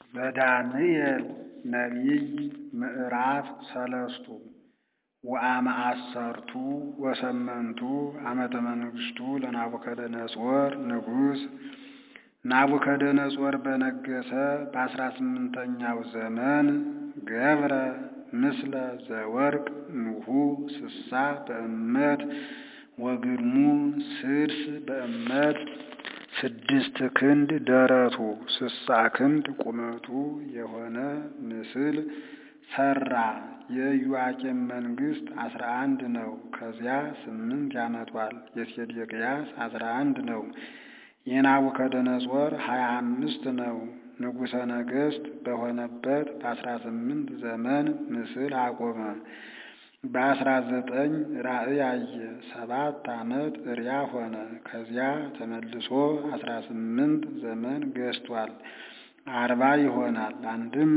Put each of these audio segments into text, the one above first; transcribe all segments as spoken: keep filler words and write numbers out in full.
በዳንኤል ነቢይ ምዕራፍ ሰለስቱ ወአመአሰርቱ ወሰመንቱ ዓመተ መንግሥቱ ለናቡከደነፆር ንጉሥ። ናቡከደነፆር በነገሰ በአስራ ስምንተኛው ዘመን ገብረ ምስለ ዘወርቅ ንሁ ስሳ በእመት ወግድሙ ስድስ በእመት ስድስት ክንድ ደረቱ ስሳ ክንድ ቁመቱ የሆነ ምስል ሰራ። የኢዮአቄም መንግስት አስራ አንድ ነው። ከዚያ ስምንት ያመቷል። የሴዴቅያስ አስራ አንድ ነው። የናቡከደነፆር ሀያ አምስት ነው። ንጉሠ ነገሥት በሆነበት በአስራ ስምንት ዘመን ምስል አቆመ። በአስራ ዘጠኝ ራእይ አየ። ሰባት ዓመት እሪያ ሆነ። ከዚያ ተመልሶ አስራ ስምንት ዘመን ገዝቷል። አርባ ይሆናል። አንድም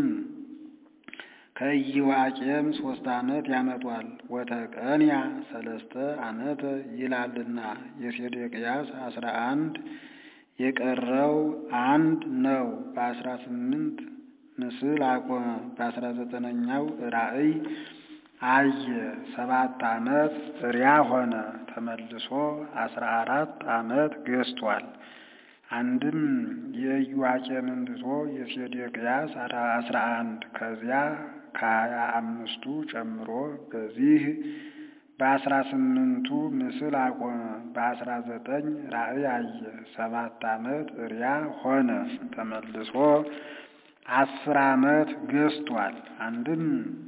ከኢዮአቄም ሶስት ዓመት ያመጧል። ወተቀንያ ሰለስተ ዓመተ ይላልና የሴዴቅያስ አስራ አንድ የቀረው አንድ ነው። በአስራ ስምንት ምስል አቆመ። በአስራ ዘጠነኛው ራእይ አየ። ሰባት ዓመት እሪያ ሆነ። ተመልሶ አስራ አራት ዓመት ገዝቷል። አንድም የኢዮአቄምን ትቶ የሴዴቅያስ አስራ አንድ ከዚያ ከሀያ አምስቱ ጨምሮ በዚህ በአስራ ስምንቱ ምስል አቆመ። በአስራ ዘጠኝ ራእይ አየ። ሰባት ዓመት እሪያ ሆነ። ተመልሶ አስር ዓመት ገዝቷል። አንድም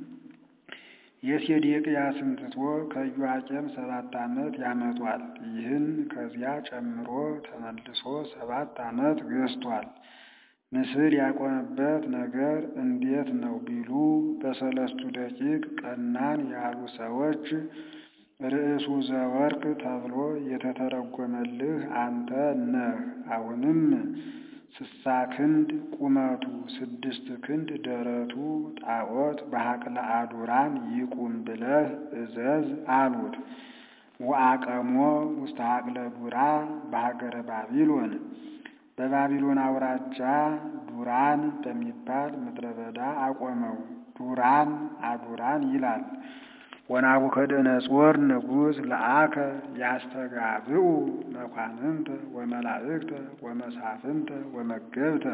የሴዴቅያስን ትቶ ከኢዮአቄም ሰባት ዓመት ያመጧል። ይህን ከዚያ ጨምሮ ተመልሶ ሰባት ዓመት ገዝቷል። ምስል ያቆመበት ነገር እንዴት ነው ቢሉ በሰለስቱ ደቂቅ ቀናን ያሉ ሰዎች ርዕሱ ዘወርቅ ተብሎ የተተረጎመልህ አንተ ነህ። አሁንም ስሳ ክንድ ቁመቱ ስድስት ክንድ ደረቱ ጣዖት በሐቅለ አዱራን ይቁም ብለህ እዘዝ አሉት። ወአቀሞ ውስተ ሐቅለ ዱራ በሀገረ ባቢሎን በባቢሎን አውራጃ ዱራን በሚባል ምድረ በዳ አቆመው። ዱራን አዱራን ይላል። ወናቡከደነፆር ንጉሥ ለአከ ያስተጋብኡ መኳንንተ ወመላእክተ ወመሳፍንተ ወመገብተ።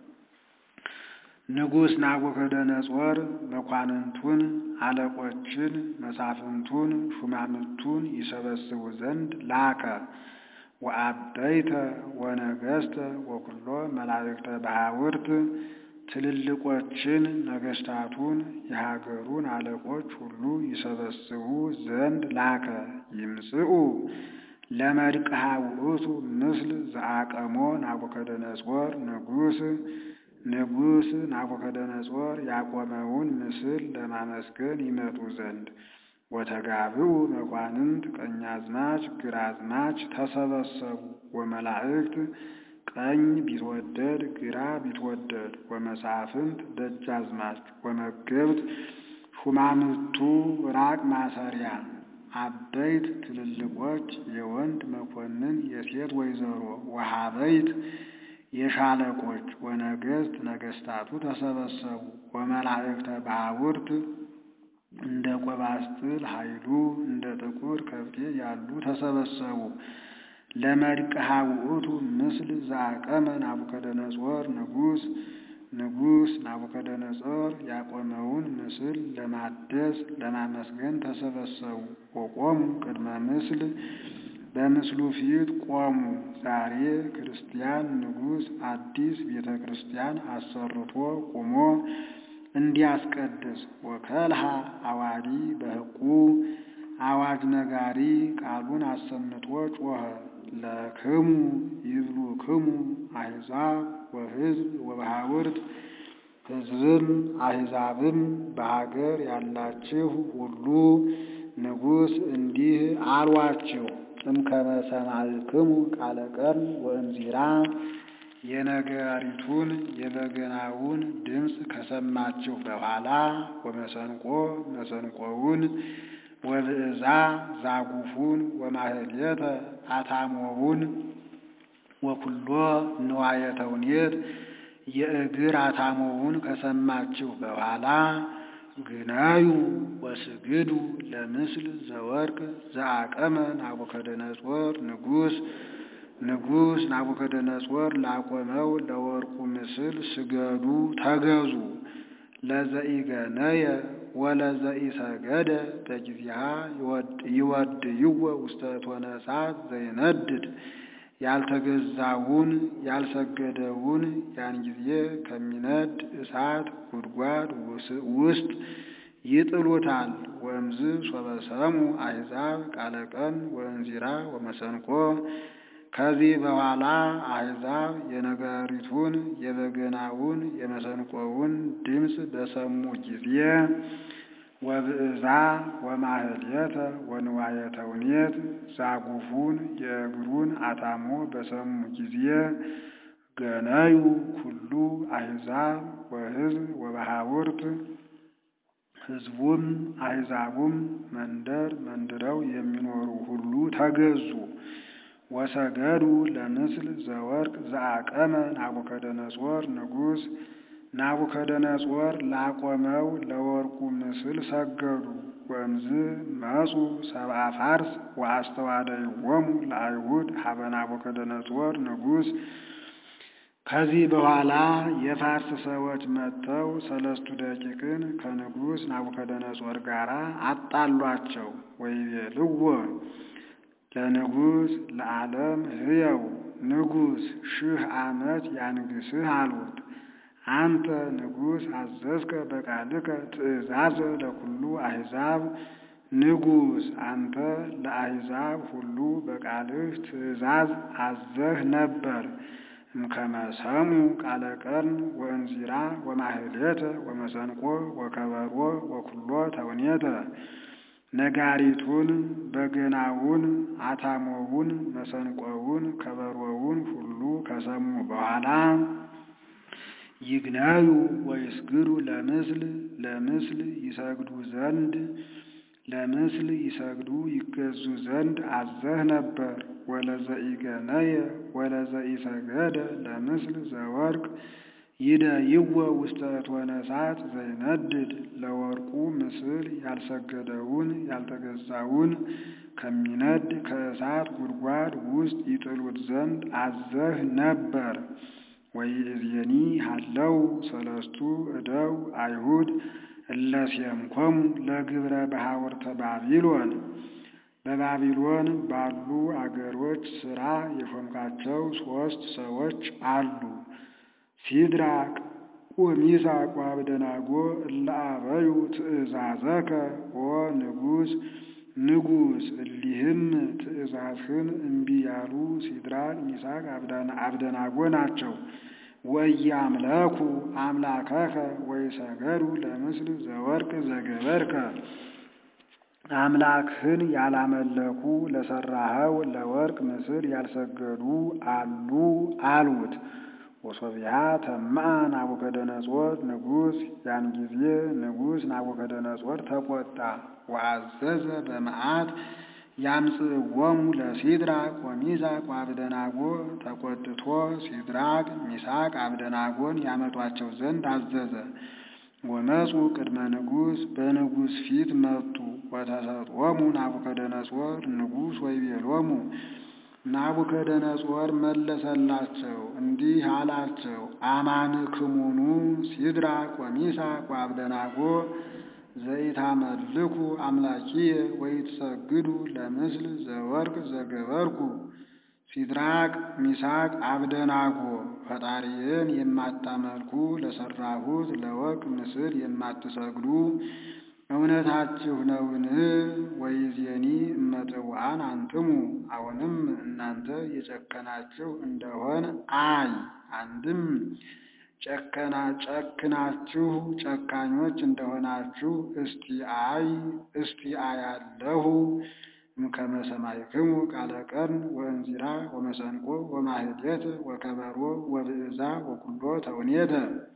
ንጉሥ ናቡከደነፆር መኳንንቱን፣ አለቆችን፣ መሳፍንቱን፣ ሹማምንቱን ይሰበስቡ ዘንድ ላከ። ወአበይተ ወነገሥተ ወኩሎ መላእክተ ባሕውርት ትልልቆችን ነገሥታቱን የሀገሩን አለቆች ሁሉ ይሰበስቡ ዘንድ ላከ። ይምጽኡ ለመድቅሃ ውእቱ ምስል ዘአቀሞ ናቡከደነፆር ንጉሥ ንጉሥ ናቡከደነፆር ያቆመውን ምስል ለማመስገን ይመጡ ዘንድ። ወተጋብኡ መኳንንት ቀኛዝማች ግራዝማች ተሰበሰቡ። ወመላእክት ቀኝ ቢትወደድ ግራ ቢትወደድ ወመሳፍንት ደጃዝማች ወመገብት ሹማምቱ ራቅ ማሰሪያ አበይት ትልልቆች የወንድ መኮንን የሴት ወይዘሮ ወሃበይት የሻለቆች ወነገሥት ነገሥታቱ ተሰበሰቡ። ወመላእክተ ባሕውርት እንደ ቆባስጥል ኃይሉ እንደ ጥቁር ከብቴ ያሉ ተሰበሰቡ። ለመድቅሃ ውእቱ ምስል ዘአቀመ ናቡከደነፆር ንጉሥ ንጉሥ ናቡከደነፆር ያቆመውን ምስል ለማደስ ለማመስገን ተሰበሰቡ። ወቆሙ ቅድመ ምስል በምስሉ ፊት ቆሙ። ዛሬ ክርስቲያን ንጉሥ አዲስ ቤተ ክርስቲያን አሰርቶ ቁሞ እንዲያስቀድስ። ወከልሃ አዋዲ በሕቁ አዋጅ ነጋሪ ቃሉን አሰምቶ ጮኸ። ለክሙ ይብሉ ክሙ አሕዛብ ወሕዝብ ወባሕውርት ሕዝብም አሕዛብም በሀገር ያላችሁ ሁሉ ንጉሥ እንዲህ አሏችሁ። እምከመ ሰማዕክሙ ቃለ ቀርን ወእንዚራ የነጋሪቱን የበገናውን ድምፅ ከሰማችሁ በኋላ ወመሰንቆ መሰንቆውን ወብዕዛ ዛጉፉን ወማህሌተ አታሞውን ወኩሎ ንዋየ ተውኔት የእግር አታሞውን ከሰማችሁ በኋላ ግናዩ ወስግዱ ለምስል ዘወርቅ ዘአቀመ ናቡከደነጾር ንጉሥ ንጉሥ ናቡከደነጾር ላቆመው ለወርቁ ምስል ስገዱ ተገዙ። ለዘኢገነየ ወለዘኢሰገደ በጊዜሃ ይወድይዎ ውስተ እቶነ እሳት ዘይነድድ ያልተገዛውን ያልሰገደውን ያን ጊዜ ከሚነድ እሳት ጉድጓድ ውስጥ ይጥሉታል። ወእምዝ ሶበሰሙ አሕዛብ ቃለ ቀን ወእንዚራ ወመሰንቆ ከዚህ በኋላ አሕዛብ የነጋሪቱን የበገናውን የመሰንቆውን ድምፅ በሰሙ ጊዜ ወብእዛ ወማህሌተ ወንዋየ ተውኔት ዛጉፉን የእግሩን አታሞ በሰሙ ጊዜ ገነዩ ኩሉ አሕዛብ ወሕዝብ ወበሃውርት ሕዝቡም አሕዛቡም መንደር መንድረው የሚኖሩ ሁሉ ተገዙ። ወሰገዱ ለምስል ዘወርቅ ዘአቀመ ናቡከደነጾር ንጉሥ ናቡከደነጾር ላቆመው ለወርቁ ምስል ሰገዱ። ወእምዝ መጹ ሰብአ ፋርስ ወአስተዋደይዎሙ ለአይሁድ ሀበ ናቡከደነጾር ንጉሥ ከዚህ በኋላ የፋርስ ሰዎች መጥተው ሰለስቱ ደቂቅን ከንጉሥ ናቡከደነጾር ጋር አጣሏቸው። ወይቤልዎ ለንጉሥ ለዓለም ሕየው ንጉሥ ሺህ ዓመት ያንግስህ አሉት። አንተ ንጉሥ አዘዝከ በቃልከ ትእዛዘ ለኩሉ አሕዛብ ንጉሥ አንተ ለአሕዛብ ሁሉ በቃልህ ትእዛዝ አዘህ ነበር። እምከመ ሰሙ ቃለ ቀርን ወእንዚራ ወማህሌተ ወመሰንቆ ወከበሮ ወኩሎ ተውኔተ ነጋሪቱን በገናውን አታሞውን መሰንቆውን ከበሮውን ሁሉ ከሰሙ በኋላ ይግናዩ ወይስግዱ ለምስል ለምስል ይሰግዱ ዘንድ ለምስል ይሰግዱ ይገዙ ዘንድ አዘህ ነበር። ወለዘኢገነየ ወለዘኢሰገደ ለምስል ዘወርቅ ይደይዎ ውስተ እቶነ እሳት ዘይነድድ ለወርቁ ምስል ያልሰገደውን ያልተገዛውን ከሚነድ ከእሳት ጉድጓድ ውስጥ ይጥሉት ዘንድ አዘህ ነበር። ወይእዜኒ ሀለው ሰለስቱ እደው አይሁድ እለሴምኮሙ ለግብረ በሐወርተ ባቢሎን በባቢሎን ባሉ አገሮች ሥራ የሾምካቸው ሦስት ሰዎች አሉ። ሲድራቅ ወሚሳቅ ወአብደናጎ እለ አበዩ ትእዛዘከ ኦ ንጉሥ ንጉሥ እሊህም ትእዛዝህን እምቢ ያሉ ሲድራቅ ሚሳቅ አብደናጎ ናቸው። ወኢያምለኩ አምላከከ ወይሰገዱ ለምስል ዘወርቅ ዘገበርከ አምላክህን ያላመለኩ ለሠራኸው ለወርቅ ምስል ያልሰገዱ አሉ አሉት። ወሶቢያ ተማዐ ናቡከደነጾር ንጉሥ ያን ጊዜ ንጉሥ ናቡከደነጾር ተቆጣ። ወአዘዘ በመዓት ያምጽእዎሙ ለሲድራቅ ወሚሳቅ ወአብደናጎ ተቆጥቶ ሲድራቅ ሚሳቅ አብደናጎን ያመጧቸው ዘንድ አዘዘ። ወመጹ ቅድመ ንጉሥ በንጉሥ ፊት መጡ። ወተሰጥዎሙ ናቡከደነጾር ንጉሥ ወይቤሎሙ ናቡከደነጾር መለሰላቸው እንዲህ አላቸው። አማንክሙኑ ሲድራቅ ወሚሳቅ ወአብደናጎ ዘይታመልኩ አምላኪየ ወይትሰግዱ ለምስል ዘወርቅ ዘገበርኩ። ሲድራቅ ሚሳቅ አብደናጎ ፈጣሪዬን የማታመልኩ ለሠራሁት ለወርቅ ምስል የማትሰግዱ እውነታችሁ ነውን? ወይዜኒ እመጥውዓን አንትሙ አሁንም እናንተ የጨከናችሁ እንደሆን አይ አንድም ጨከና ጨክናችሁ ጨካኞች እንደሆናችሁ እስቲ አይ እስቲ አያለሁ። እምከመ ሰማዕክሙ ቃለ ቀርን ወእንዚራ ወመሰንቆ ወማህሌት ወከበሮ ወብእዛ ወኩሎ ተውኔተ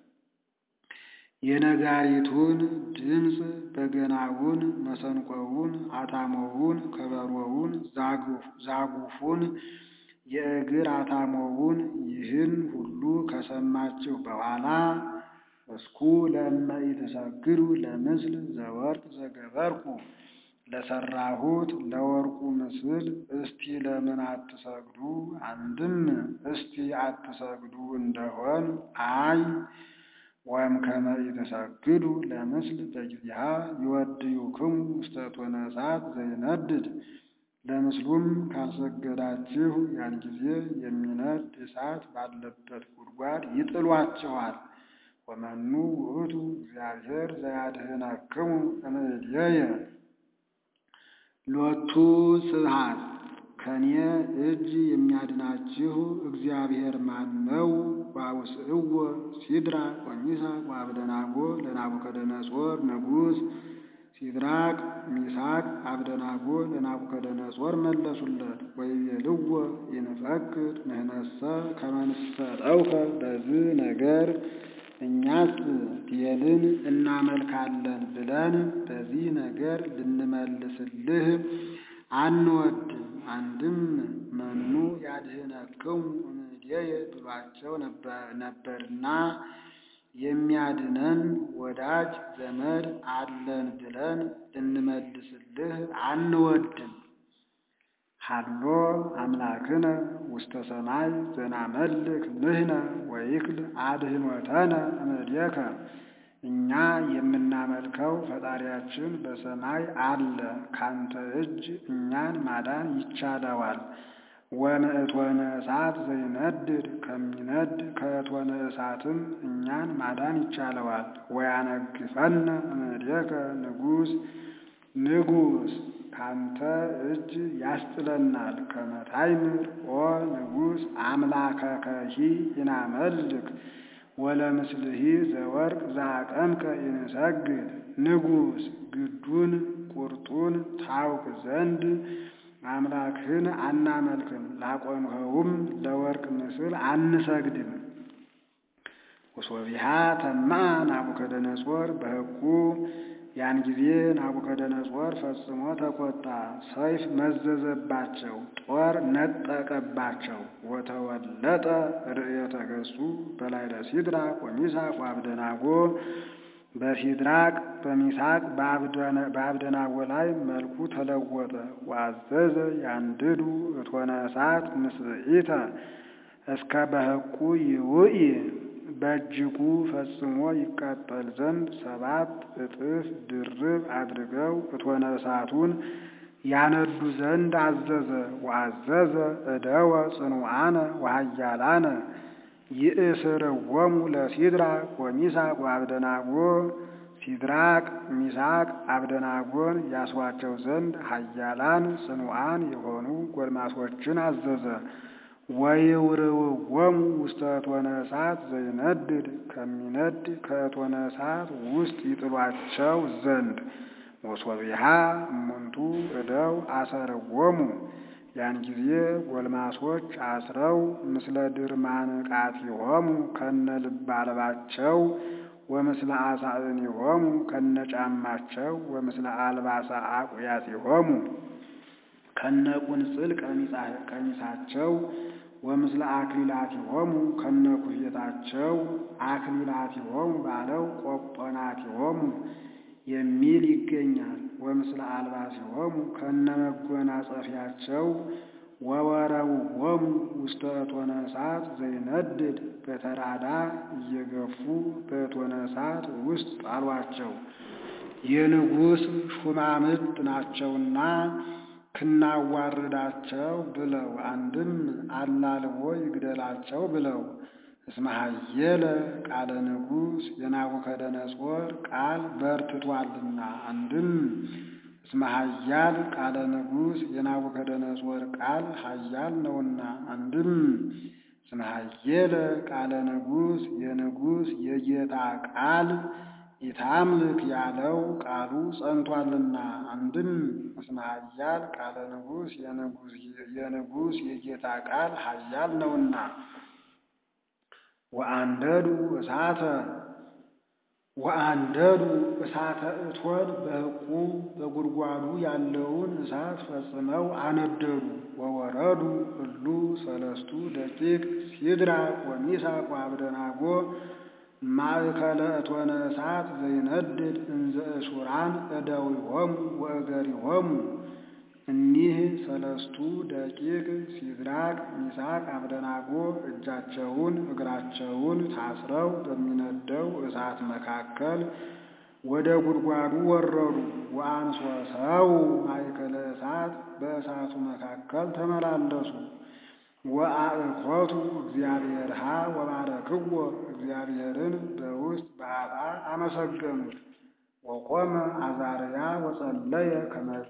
የነጋሪቱን ድምፅ በገናውን መሰንቆውን አታሞውን ከበሮውን ዛጉፉን የእግር አታሞውን ይህን ሁሉ ከሰማችሁ በኋላ እስኩ ለእመ ኢትሰግዱ ለምስል ዘወርቅ ዘገበርኩ ለሰራሁት ለወርቁ ምስል እስቲ ለምን አትሰግዱ? አንድም እስቲ አትሰግዱ እንደሆን አይ ወእምከመ ኢትሰግዱ ለምስል በጊዜሃ ይወድዩክሙ ውስተ እቶነ እሳት ዘይነድድ ለምስሉም ካልሰገዳችሁ ያን ጊዜ የሚነድ እሳት ባለበት ጉድጓድ ይጥሏችኋል። ወመኑ ውእቱ እግዚአብሔር ዘያድኅነክሙ እምእዴየ ሎቱ ስብሐት ከኔ እጅ የሚያድናችሁ እግዚአብሔር ማን ነው? ወአውስእዎ ሲድራቅ ወሚሳቅ ወአብደናጎ ለናቡከደነፆር ንጉሥ። ሲድራቅ ሚሳቅ አብደናጎ ለናቡከደነፆር መለሱለት። ወይቤልዎ ይንፈቅድ ንሕነሰ ከመ ንሰጠውከ በዚህ ነገር እኛስ ቤልን እናመልካለን ብለን በዚህ ነገር ልንመልስልህ አንወድም። አንድም መኑ ያድኅነክሙ እምእዴየ ብሏቸው ነበርና የሚያድነን ወዳጅ ዘመድ አለን ብለን ልንመልስልህ አንወድም። ሀሎ አምላክነ ውስተ ሰማይ ዘናመልክ ንሕነ ወይክል አድኅኖተነ እምእዴከ እኛ የምናመልከው ፈጣሪያችን በሰማይ አለ፣ ካንተ እጅ እኛን ማዳን ይቻለዋል። ወእምእቶነ እሳት ዘይነድድ ከሚነድ ከእቶነ እሳትም እኛን ማዳን ይቻለዋል። ወያነግፈነ እምእዴከ ንጉሥ ንጉሥ ካንተ እጅ ያስጥለናል። ከመ ታይምር ኦ ንጉሥ አምላከከሂ ይናመልክ ወለምስልሂ ዘወርቅ ዘአቀምከ ይንሰግድ። ንጉሥ ግዱን ቁርጡን ታውቅ ዘንድ አምላክህን አናመልክም፣ ላቆምኸውም ለወርቅ ምስል አንሰግድም። ወሶቢሃ ተማዐ ናቡከደነፆር በሕቁ ያን ጊዜ ናቡከደነፆር ፈጽሞ ተቆጣ፣ ሰይፍ መዘዘባቸው፣ ጦር ነጠቀባቸው። ወተወለጠ ርእየተ ገጹ በላዕለ ሲድራቅ ወሚሳቅ ወአብደናጎ በሲድራቅ በሚሳቅ በአብደናጎ ላይ መልኩ ተለወጠ። ወአዘዘ ያንድዱ እቶነ እሳት ምስዕኢተ እስከ በሕቁ ይውኢ በእጅጉ ፈጽሞ ይቃጠል ዘንድ ሰባት እጥፍ ድርብ አድርገው እቶነ እሳቱን ያነዱ ዘንድ አዘዘ። ወአዘዘ እደወ ጽኑዓነ ወኃያላነ ይእስርዎሙ ለሲድራቅ ወሚሳቅ ወአብደናጎ ሲድራቅ ሚሳቅ አብደናጎን ያስዋቸው ዘንድ ኃያላን ጽኑዓን የሆኑ ጎልማሶችን አዘዘ። ወይውርውዎሙ ውስተ እቶነ እሳት ዘይነድድ ከሚነድ ከእቶነ እሳት ውስጥ ይጥሏቸው ዘንድ። ወሶቢሃ እሙንቱ እደው አሰርዎሙ ያን ጊዜ ጎልማሶች አስረው ምስለ ድርማንቃቲሆሙ ከነ ልብ አልባቸው ወምስለ አሳእኒሆሙ ከነ ጫማቸው ወምስለ አልባሰ አቁያቲሆሙ ከነ ቁንጽል ቀሚሳቸው ወምስለ አክሊላቲሆሙ ከነ ኩፌታቸው አክሊላቲሆሙ ባለው ቆጶናቲሆሙ የሚል ይገኛል። ወምስለ አልባሲሆሙ ከነ መጎናጸፊያቸው ወወረውዎሙ ውስተ እቶነ እሳት ዘይነድድ በተራዳ እየገፉ በእቶነ እሳት ውስጥ ጣሏቸው። የንጉሥ ሹማምንት ናቸውና ክናዋርዳቸው ብለው አንድም አላልቦ ይግደላቸው ብለው እስመ ኃየለ ቃለ ንጉሥ የናቡከደነፆር ቃል በርትቷልና። አንድም እስመ ኃያል ቃለ ንጉሥ የናቡከደነፆር ቃል ኃያል ነውና። አንድም እስመ ኃየለ ቃለ ንጉሥ የንጉሥ የጌታ ቃል ኢታምልክ ያለው ቃሉ ጸንቷልና። አንድም እስመ ኃያል ቃለ ንጉሥ የንጉሥ የጌታ ቃል ኃያል ነውና። ወአንደዱ እሳተ ወአንደዱ እሳተ እቶን በሕቁ በጉድጓዱ ያለውን እሳት ፈጽመው አነደዱ። ወወረዱ እሉ ሰለስቱ ደቂቅ ሲድራቅ ወሚሳቅ ወአብደናጎ ማእከለ እቶነ እሳት ዘይነድድ እንዘ እሱራን እደዊሆሙ ወእገሪሆሙ። እኒህ ሰለስቱ ደቂቅ ሲድራቅ ሚሳቅ አብደናጎ እጃቸውን እግራቸውን ታስረው በሚነደው እሳት መካከል ወደ ጉድጓዱ ወረዱ። ወአንሶሰው ማእከለ እሳት በእሳቱ መካከል ተመላለሱ። ወአእኮቱ እግዚአብሔርሃ ወባረክዎ እግዚአብሔርን በውስጥ በአፋ አመሰገኑት። ወቆመ አዛርያ ወጸለየ ከመዝ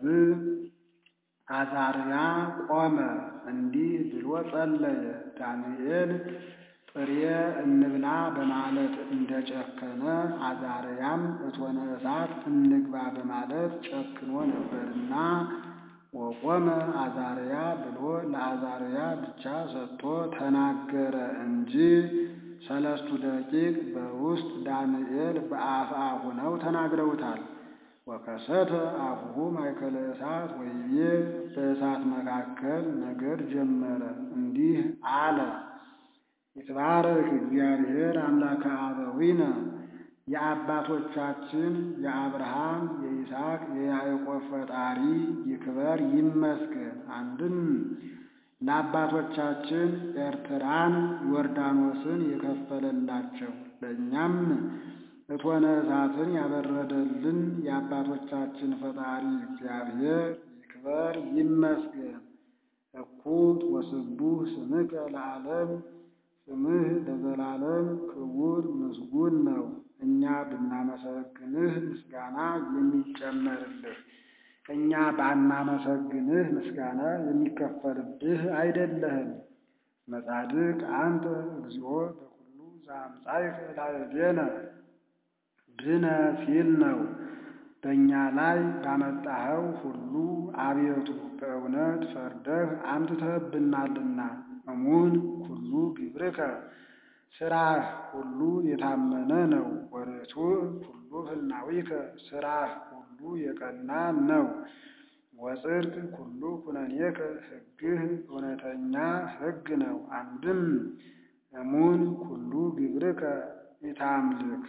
አዛርያ ቆመ እንዲህ ብሎ ጸለየ። ዳንኤል ጥሬ እንብላ በማለት እንደጨከነ አዛርያም እቶነ እሳት እንግባ በማለት ጨክኖ ነበርና ወቆመ አዛርያ ብሎ ለአዛርያ ብቻ ሰጥቶ ተናገረ እንጂ ሰለስቱ ደቂቅ በውስጥ ዳንኤል በአፋ ሆነው ተናግረውታል። ወከሰተ አፉሁ ማእከለ እሳት ወይቤ በእሳት መካከል ነገር ጀመረ እንዲህ አለ። ይትባረክ እግዚአብሔር አምላከ አበዊነ የአባቶቻችን የአብርሃም የይስሐቅ የያዕቆብ ፈጣሪ ይክበር ይመስገን። አንድም ለአባቶቻችን ኤርትራን ዮርዳኖስን የከፈለላቸው ለእኛም እቶነ እሳትን ያበረደልን የአባቶቻችን ፈጣሪ እግዚአብሔር ይክበር ይመስገን። እኩት ወስቡህ ስምከ ለዓለም ስምህ ለዘላለም ክቡር ምስጉን ነው። እኛ ብናመሰግንህ ምስጋና የሚጨመርልህ፣ እኛ ባናመሰግንህ ምስጋና የሚከፈልብህ አይደለህም። መጻድቅ አንተ እግዚኦ በኩሉ ዘአምጻእከ ላዕሌነ ብነ ሲል ነው። በእኛ ላይ ባመጣኸው ሁሉ አቤቱ በእውነት ፈርደህ አምጥተህብናልና። እሙን ኩሉ ግብርከ ሥራህ ሁሉ የታመነ ነው። ወርቱዕ ኩሉ ፍናዊከ ሥራህ ሁሉ የቀና ነው። ወጽድቅ ኩሉ ኩነኔከ ሕግህ እውነተኛ ሕግ ነው። አንድም እሙን ኩሉ ግብርከ ኢታምልክ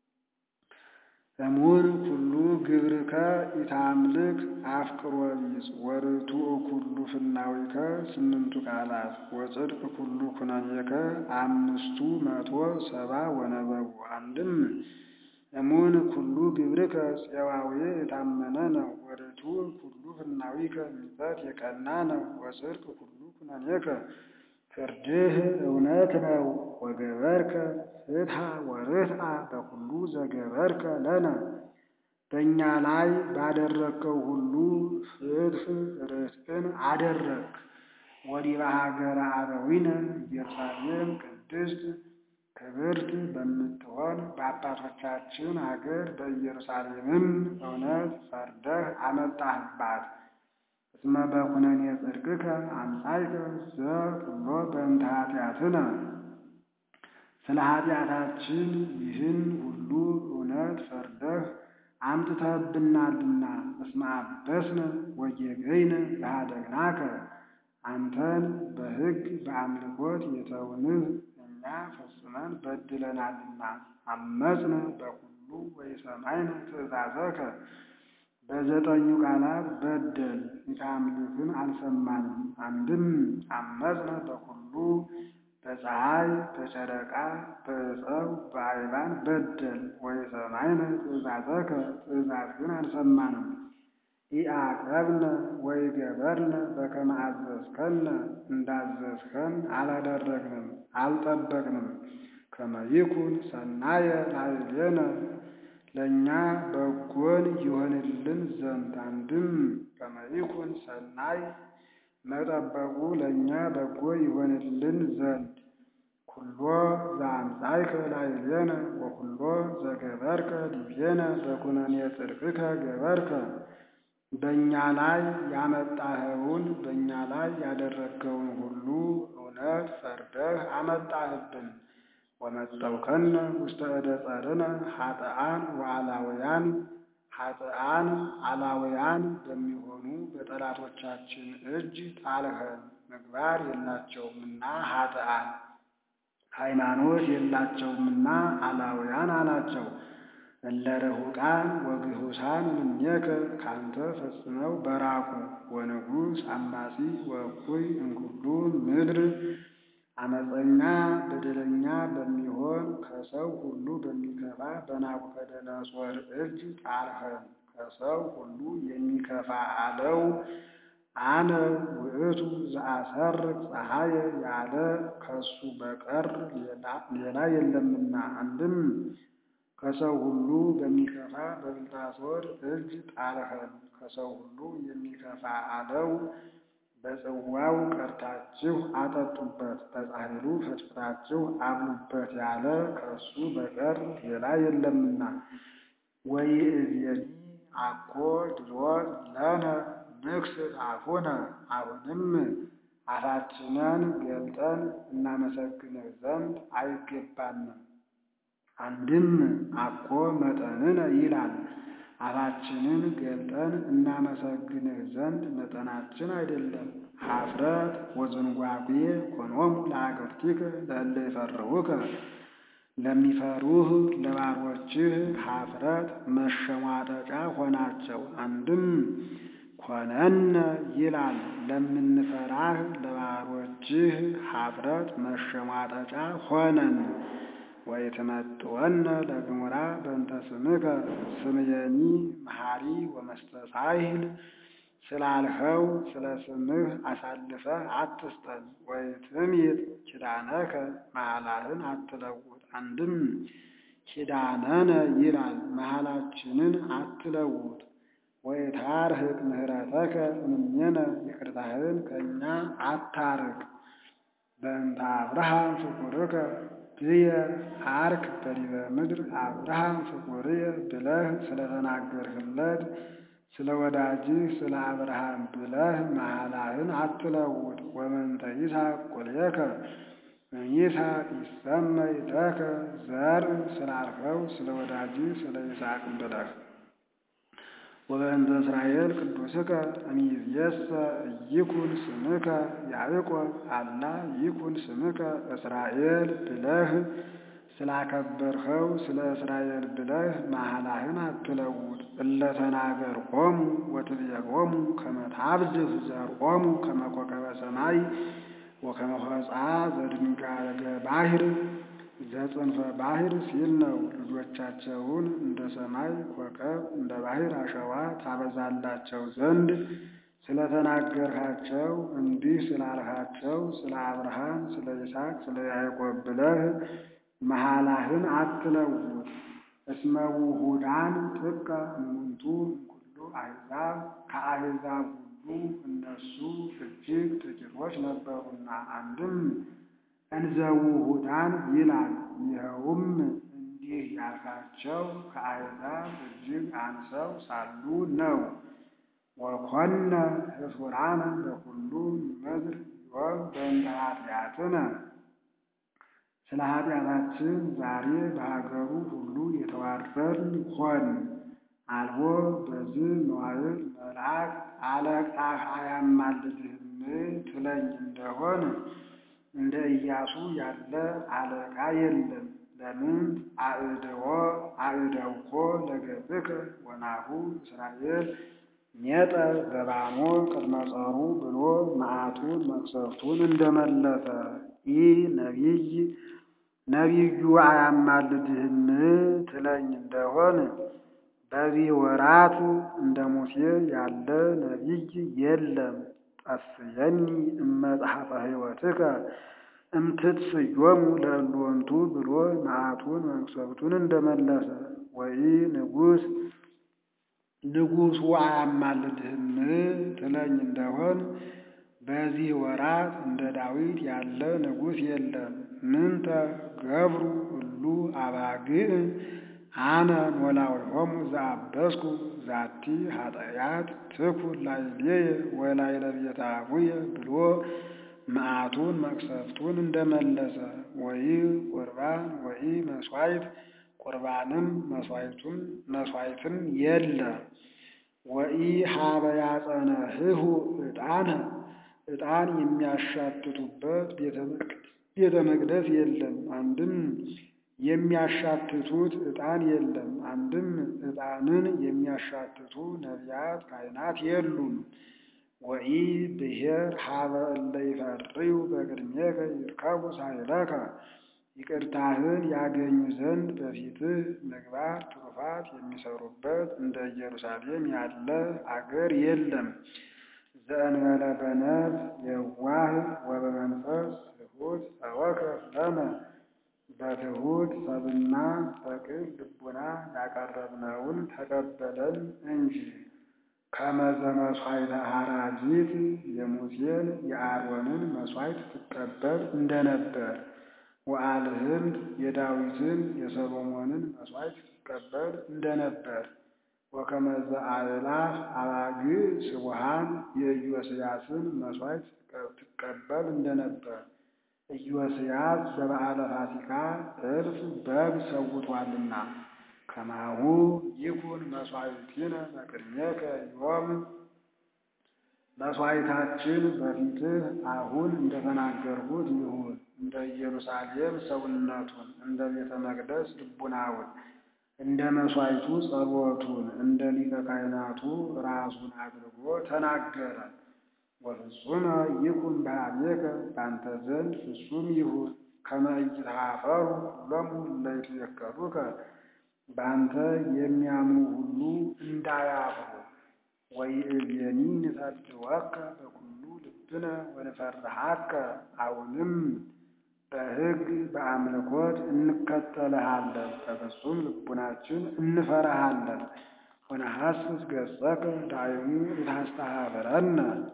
እሙን ኩሉ ግብርከ ኢታምልክ አፍቅሮ ቢጽ ወርቱዕ ኩሉ ፍናዊከ ስምንቱ ቃላት ወጽድቅ ኩሉ ኩነኔከ አምስቱ መቶ ሰባ ወነበቡ። አንድም እሙን ኩሉ ግብርከ ፄዋዌ የታመነ ነው። ወርቱዕ ኩሉ ፍናዊከ ሚጠት የቀና ነው። ወጽድቅ ኩሉ ኩነኔከ ፍርድህ እውነት ነው። ወገበርከ ፍትሐ ወርትዐ በኩሉ ዘገበርከ ለነ በእኛ ላይ ባደረግከው ሁሉ ፍትሕ ርትዕን አደረግክ። ወዲበ ሀገረ አበዊነ ኢየሩሳሌም ቅድስት ክብርት በምትሆን በአባቶቻችን ሀገር በኢየሩሳሌምም እውነት ፈርደህ አመጣህባት። እስመ በኩነኔ ጽድቅከ አምጻእከ ዘኩሎ በእንተ ኃጢአትነ ስለ ኃጢአታችን ይህን ሁሉ እውነት ፈርደህ አምጥተህብናልና። እስመ አበስነ ወጌገይነ ለኀደግናከ አንተን በሕግ በአምልኮት የተውንህ እኛ ፈጽመን በድለናልና። አመጽነ በኩሉ ወኢሰማዕነ ትእዛዘከ በዘጠኙ ቃላት በደል ኢታምልክን አልሰማንም። አንድም አመጽነ በኩሉ በፀሐይ በጨረቃ በዕፀው በአይባን በደል ወኢሰማዕነ ትእዛዘከ ትእዛዝህን አልሰማንም። ኢአቅረብነ ወኢገበርነ በከመ አዘዝከነ እንዳዘዝከን አላደረግንም አልጠበቅንም። ከመ ይኩን ሰናየ ላዕሌነ ለእኛ በጎን ይሆንልን ዘንድ። አንድም ከመ ይኩን ሰናይ መጠበቁ ለእኛ በጎ ይሆንልን ዘንድ። ኩሎ ዘአምጻእከ ላዕሌነ ወኩሎ ዘገበርከ ዲቤነ በኩነኔ ጽድቅከ ገበርከ በእኛ ላይ ያመጣኸውን በእኛ ላይ ያደረግከውን ሁሉ እውነት ፈርደህ አመጣህብን። ወመጠውከነ ውስተ እደ ጸርነ ኃጥአን ወአላውያን ኃጥአን አላውያን በሚሆኑ በጠላቶቻችን እጅ ጣልኸን። ምግባር የላቸውምና ኃጥአን ሃይማኖት የላቸውምና አላውያን አላቸው። እለ ርሑቃን ወግሁሳን እምኔከ ካንተ ፈጽመው በራቁ ወንጉሥ አማጺ ወእኩይ እምኩሉ ምድር አመፀኛ በደለኛ በሚሆን ከሰው ሁሉ በሚከፋ በናቡከደነፆር እጅ ጣልኸን። ከሰው ሁሉ የሚከፋ አለው አነ ውእቱ ዘአሰርቅ ፀሐየ ያለ ከሱ በቀር ሌላ የለምና። አንድም ከሰው ሁሉ በሚከፋ በብልጣሶር እጅ ጣልኸን። ከሰው ሁሉ የሚከፋ አለው በጽዋው ቀድታችሁ አጠጡበት፣ በጻሕሉ ፈጭታችሁ አብሉበት ያለ ከሱ በቀር ሌላ የለምና። ወይእዜኒ አኮ ድሎት ለነ ንክስት አፉነ አሁንም አፋችንን ገልጠን እናመሰግንህ ዘንድ አይገባንም። አንድም አኮ መጠንነ ይላል። አፋችንን ገልጠን እናመሰግንህ ዘንድ መጠናችን አይደለም። ኀፍረት ወዝንጓጉ ኮኖሙ ለአገርቲከ ለእለ ይፈርሁከ ለሚፈሩህ ለባሮችህ ኀፍረት መሸሟጠጫ ሆናቸው። አንድም ኮነነ ይላል። ለምንፈራህ ለባሮችህ ኀፍረት መሸሟጠጫ ሆነን። ወይትመጥወነ ለግሙራ በእንተ ስምከ ስምየኒ መሐሪ ወመስተሳሂል ስላልኸው ስለ ስምህ አሳልፈህ አትስጠን። ወይትምይጥ ኪዳነከ መሐላህን አትለውጥ። አንድም ኪዳነነ ይላል መሐላችንን አትለውጥ። ወይታርህቅ ምህረተከ እምኔነ ይቅርታህን ከእኛ አታርቅ። በእንተ አብርሃም ፍቁርከ ብየ አርክ በዲበ ምድር አብርሃም ፍቁርየ ብለህ ስለተናገርህለት ስለ ወዳጅህ ስለ አብርሃም ብለህ መሐላህን አትለውጥ። ወመንተ ይስሐቅ ቁልኤከ ይስሐቅ ይሰመይ ለከ ዘር ስላልኸው ስለ ወዳጅህ ስለ ይስሐቅ ብለህ። ወበእንተ እስራኤል ቅዱስከ እምይእዜሰ ኢይኩን ስምከ ያዕቆብ አላ ይኩን ስምከ እስራኤል ብለህ ስላከበርኸው ስለ እስራኤል ብለህ መሐላህን አትለውጥ። እለ ተናገርኮሙ ወትቤሎሙ ከመ ታብዝሕ ዘርኦሙ ከመ ኮከበ ሰማይ ወከመ ሆጻ ዘድንጋገ ባሕር ዘጽንፈ ባሕር ሲል ነው። ልጆቻቸውን እንደ ሰማይ ኮከብ እንደ ባሕር አሸዋ ታበዛላቸው ዘንድ ስለተናገርሃቸው እንዲህ ስላልሃቸው ስለ አብርሃም ስለ ይስሐቅ ስለ ያዕቆብ ብለህ መሐላህን አትለውጥ። እስመ ውሁዳን ጥቀ እሙንቱ እምኩሉ አሕዛብ ከአሕዛብ ሁሉ እነሱ እጅግ ጥቂቶች ነበሩና። አንድም እንዘ ውሁዳን ይላል። ይኸውም እንዲህ ያልካቸው ከአሕዛብ እጅግ አንሰው ሳሉ ነው። ወኮነ ሕሱራነ በኩሉ ምድር ዮም በእንተ ኃጢአትነ ስለ ኃጢአታችን ዛሬ በሀገሩ ሁሉ የተዋረድን ሆን። አልቦ በዚህ መዋዕል መልአክ አለቃህ አያማልድህም ትለኝ እንደሆን እንደ ኢያሱ ያለ አለቃ የለም። ለምን አእደዎ አእደውኮ ለገብከ ወናሁ እስራኤል ኔጠ በባሞ ቅድመ ጸሩ ብሎ መዓቱን መቅሰፍቱን እንደመለሰ ይህ ነቢይ ነቢዩ አያማልድህም ትለኝ እንደሆን በዚህ ወራት እንደ ሙሴ ያለ ነቢይ የለም። ጠስየኒ እመጽሐፈ ሕይወትከ እምትትስዮሙ ለእሎንቱ ብሎ መዓቱን መቅሰፍቱን እንደመለሰ ወይ ንጉሥ ንጉሡ አያማልድህም ትለኝ እንደሆን በዚህ ወራት እንደ ዳዊት ያለ ንጉሥ የለም። ምንተ ገብሩ ሁሉ አባግዕ አነ ኖላዊሆሙ ዘአበስኩ ዛቲ ኃጢአት ትኩን ላዕሌየ ወላዕለ ቤተ አቡየ ብሎ መዓቱን መቅሰፍቱን እንደመለሰ ወይ ቁርባን ወይ መስዋዕት ቁርባንም መስዋዕቱም መስዋዕትም የለ ወይ ሀበ ያጸነህሁ ዕጣነ ዕጣን የሚያሻትቱበት ቤተ መቅደስ የለም። አንድም የሚያሻትቱት ዕጣን የለም። አንድም ዕጣንን የሚያሻትቱ ነቢያት ካህናት የሉም። ወይ ብሔር ሀበ እለ ይፈርዩ በቅድሜከ ይርከቡ ሳይለከ ይቅርታህን ያገኙ ዘንድ በፊትህ ምግባር ትሩፋት የሚሰሩበት እንደ ኢየሩሳሌም ያለ አገር የለም። ዘእንበለ በነፍስ የዋህ ወበመንፈስ ትሑት ተወከፍ ለነ በትሑት ሰብእና በቅን ልቡና ያቀረብነውን ተቀበለን እንጂ። ከመዘ መሥዋዕተ ሐራጊት የሙሴን የአሮንን መሥዋዕት ትቀበል እንደነበር ወአልህምት የዳዊትን የሰሎሞንን መሥዋዕት ትቀበል እንደነበር ወከመዘ አእላፍ አባግዕ ስቡሐን የኢዮስያስን መሥዋዕት ትቀበል እንደነበር ኢዮስያስ በበዓለ ፋሲካ እልፍ በግ ሰውቷልና። ከማሁ ይኩን መሥዋዕቲነ በቅድሜከ ዮም መሥዋዕታችን በፊትህ አሁን እንደተናገርሁት ይሁን። እንደ ኢየሩሳሌም ሰውነቱን እንደ ቤተ መቅደስ ልቡናውን እንደ መሥዋዕቱ ጸሎቱን እንደ ሊቀ ካህናቱ ራሱን አድርጎ ተናገረ። ወፍጹመ ይኩን በኀቤከ በአንተ ዘንድ ፍጹም ይሁን። ከመ ኢይትኀፈሩ ኩሎሙ እለ ይትዘከሩከ በአንተ የሚያምኑ ሁሉ እንዳያፍሩ። ወይእዜኒ ንሰድወከ በኩሉ ልብነ ወንፈርሃከ አሁንም በሕግ በአምልኮት እንከተልሃለን፣ በፍጹም ልቡናችን እንፈራሃለን። ወነሐስስ ገጸከ ዳይሙ ልታስተኀፍረነ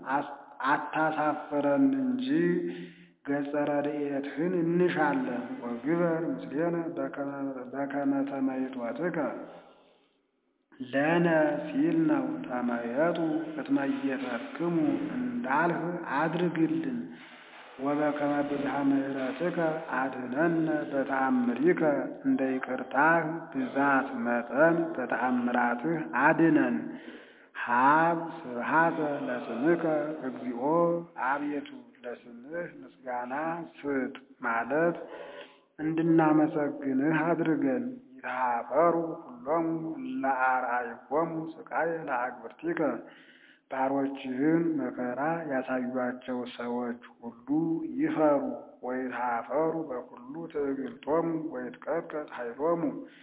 አታሳፍረን እንጂ ገጸ ረድኤትህን እንሻለን። ወግበር ምስሌነ በከመ ተመይጦትከ ለነ ሲል ነው። ተመየጡ እትመየጠክሙ እንዳልህ አድርግልን። ወበከመ ብዝኃ ምሕረትከ አድኅነነ በተአምሪከ እንደ ይቅርታህ ብዛት መጠን በተአምራትህ አድነን። ሀብ ስብሐተ ለስምከ እግዚኦ አቤቱ ለስምህ ምስጋና ስጥ ማለት እንድናመሰግንህ አድርገን። ይትኀፈሩ ኩሎሙ እለ አርአይኮሙ ሥቃየ ለአግብርቲከ ባሮችህን መከራ ያሳዩአቸው ሰዎች ሁሉ ይፈሩ። ወይትኀፈሩ በኩሉ ትዕግልቶሙ ወይትቀጥቀጥ ኃይሎሙ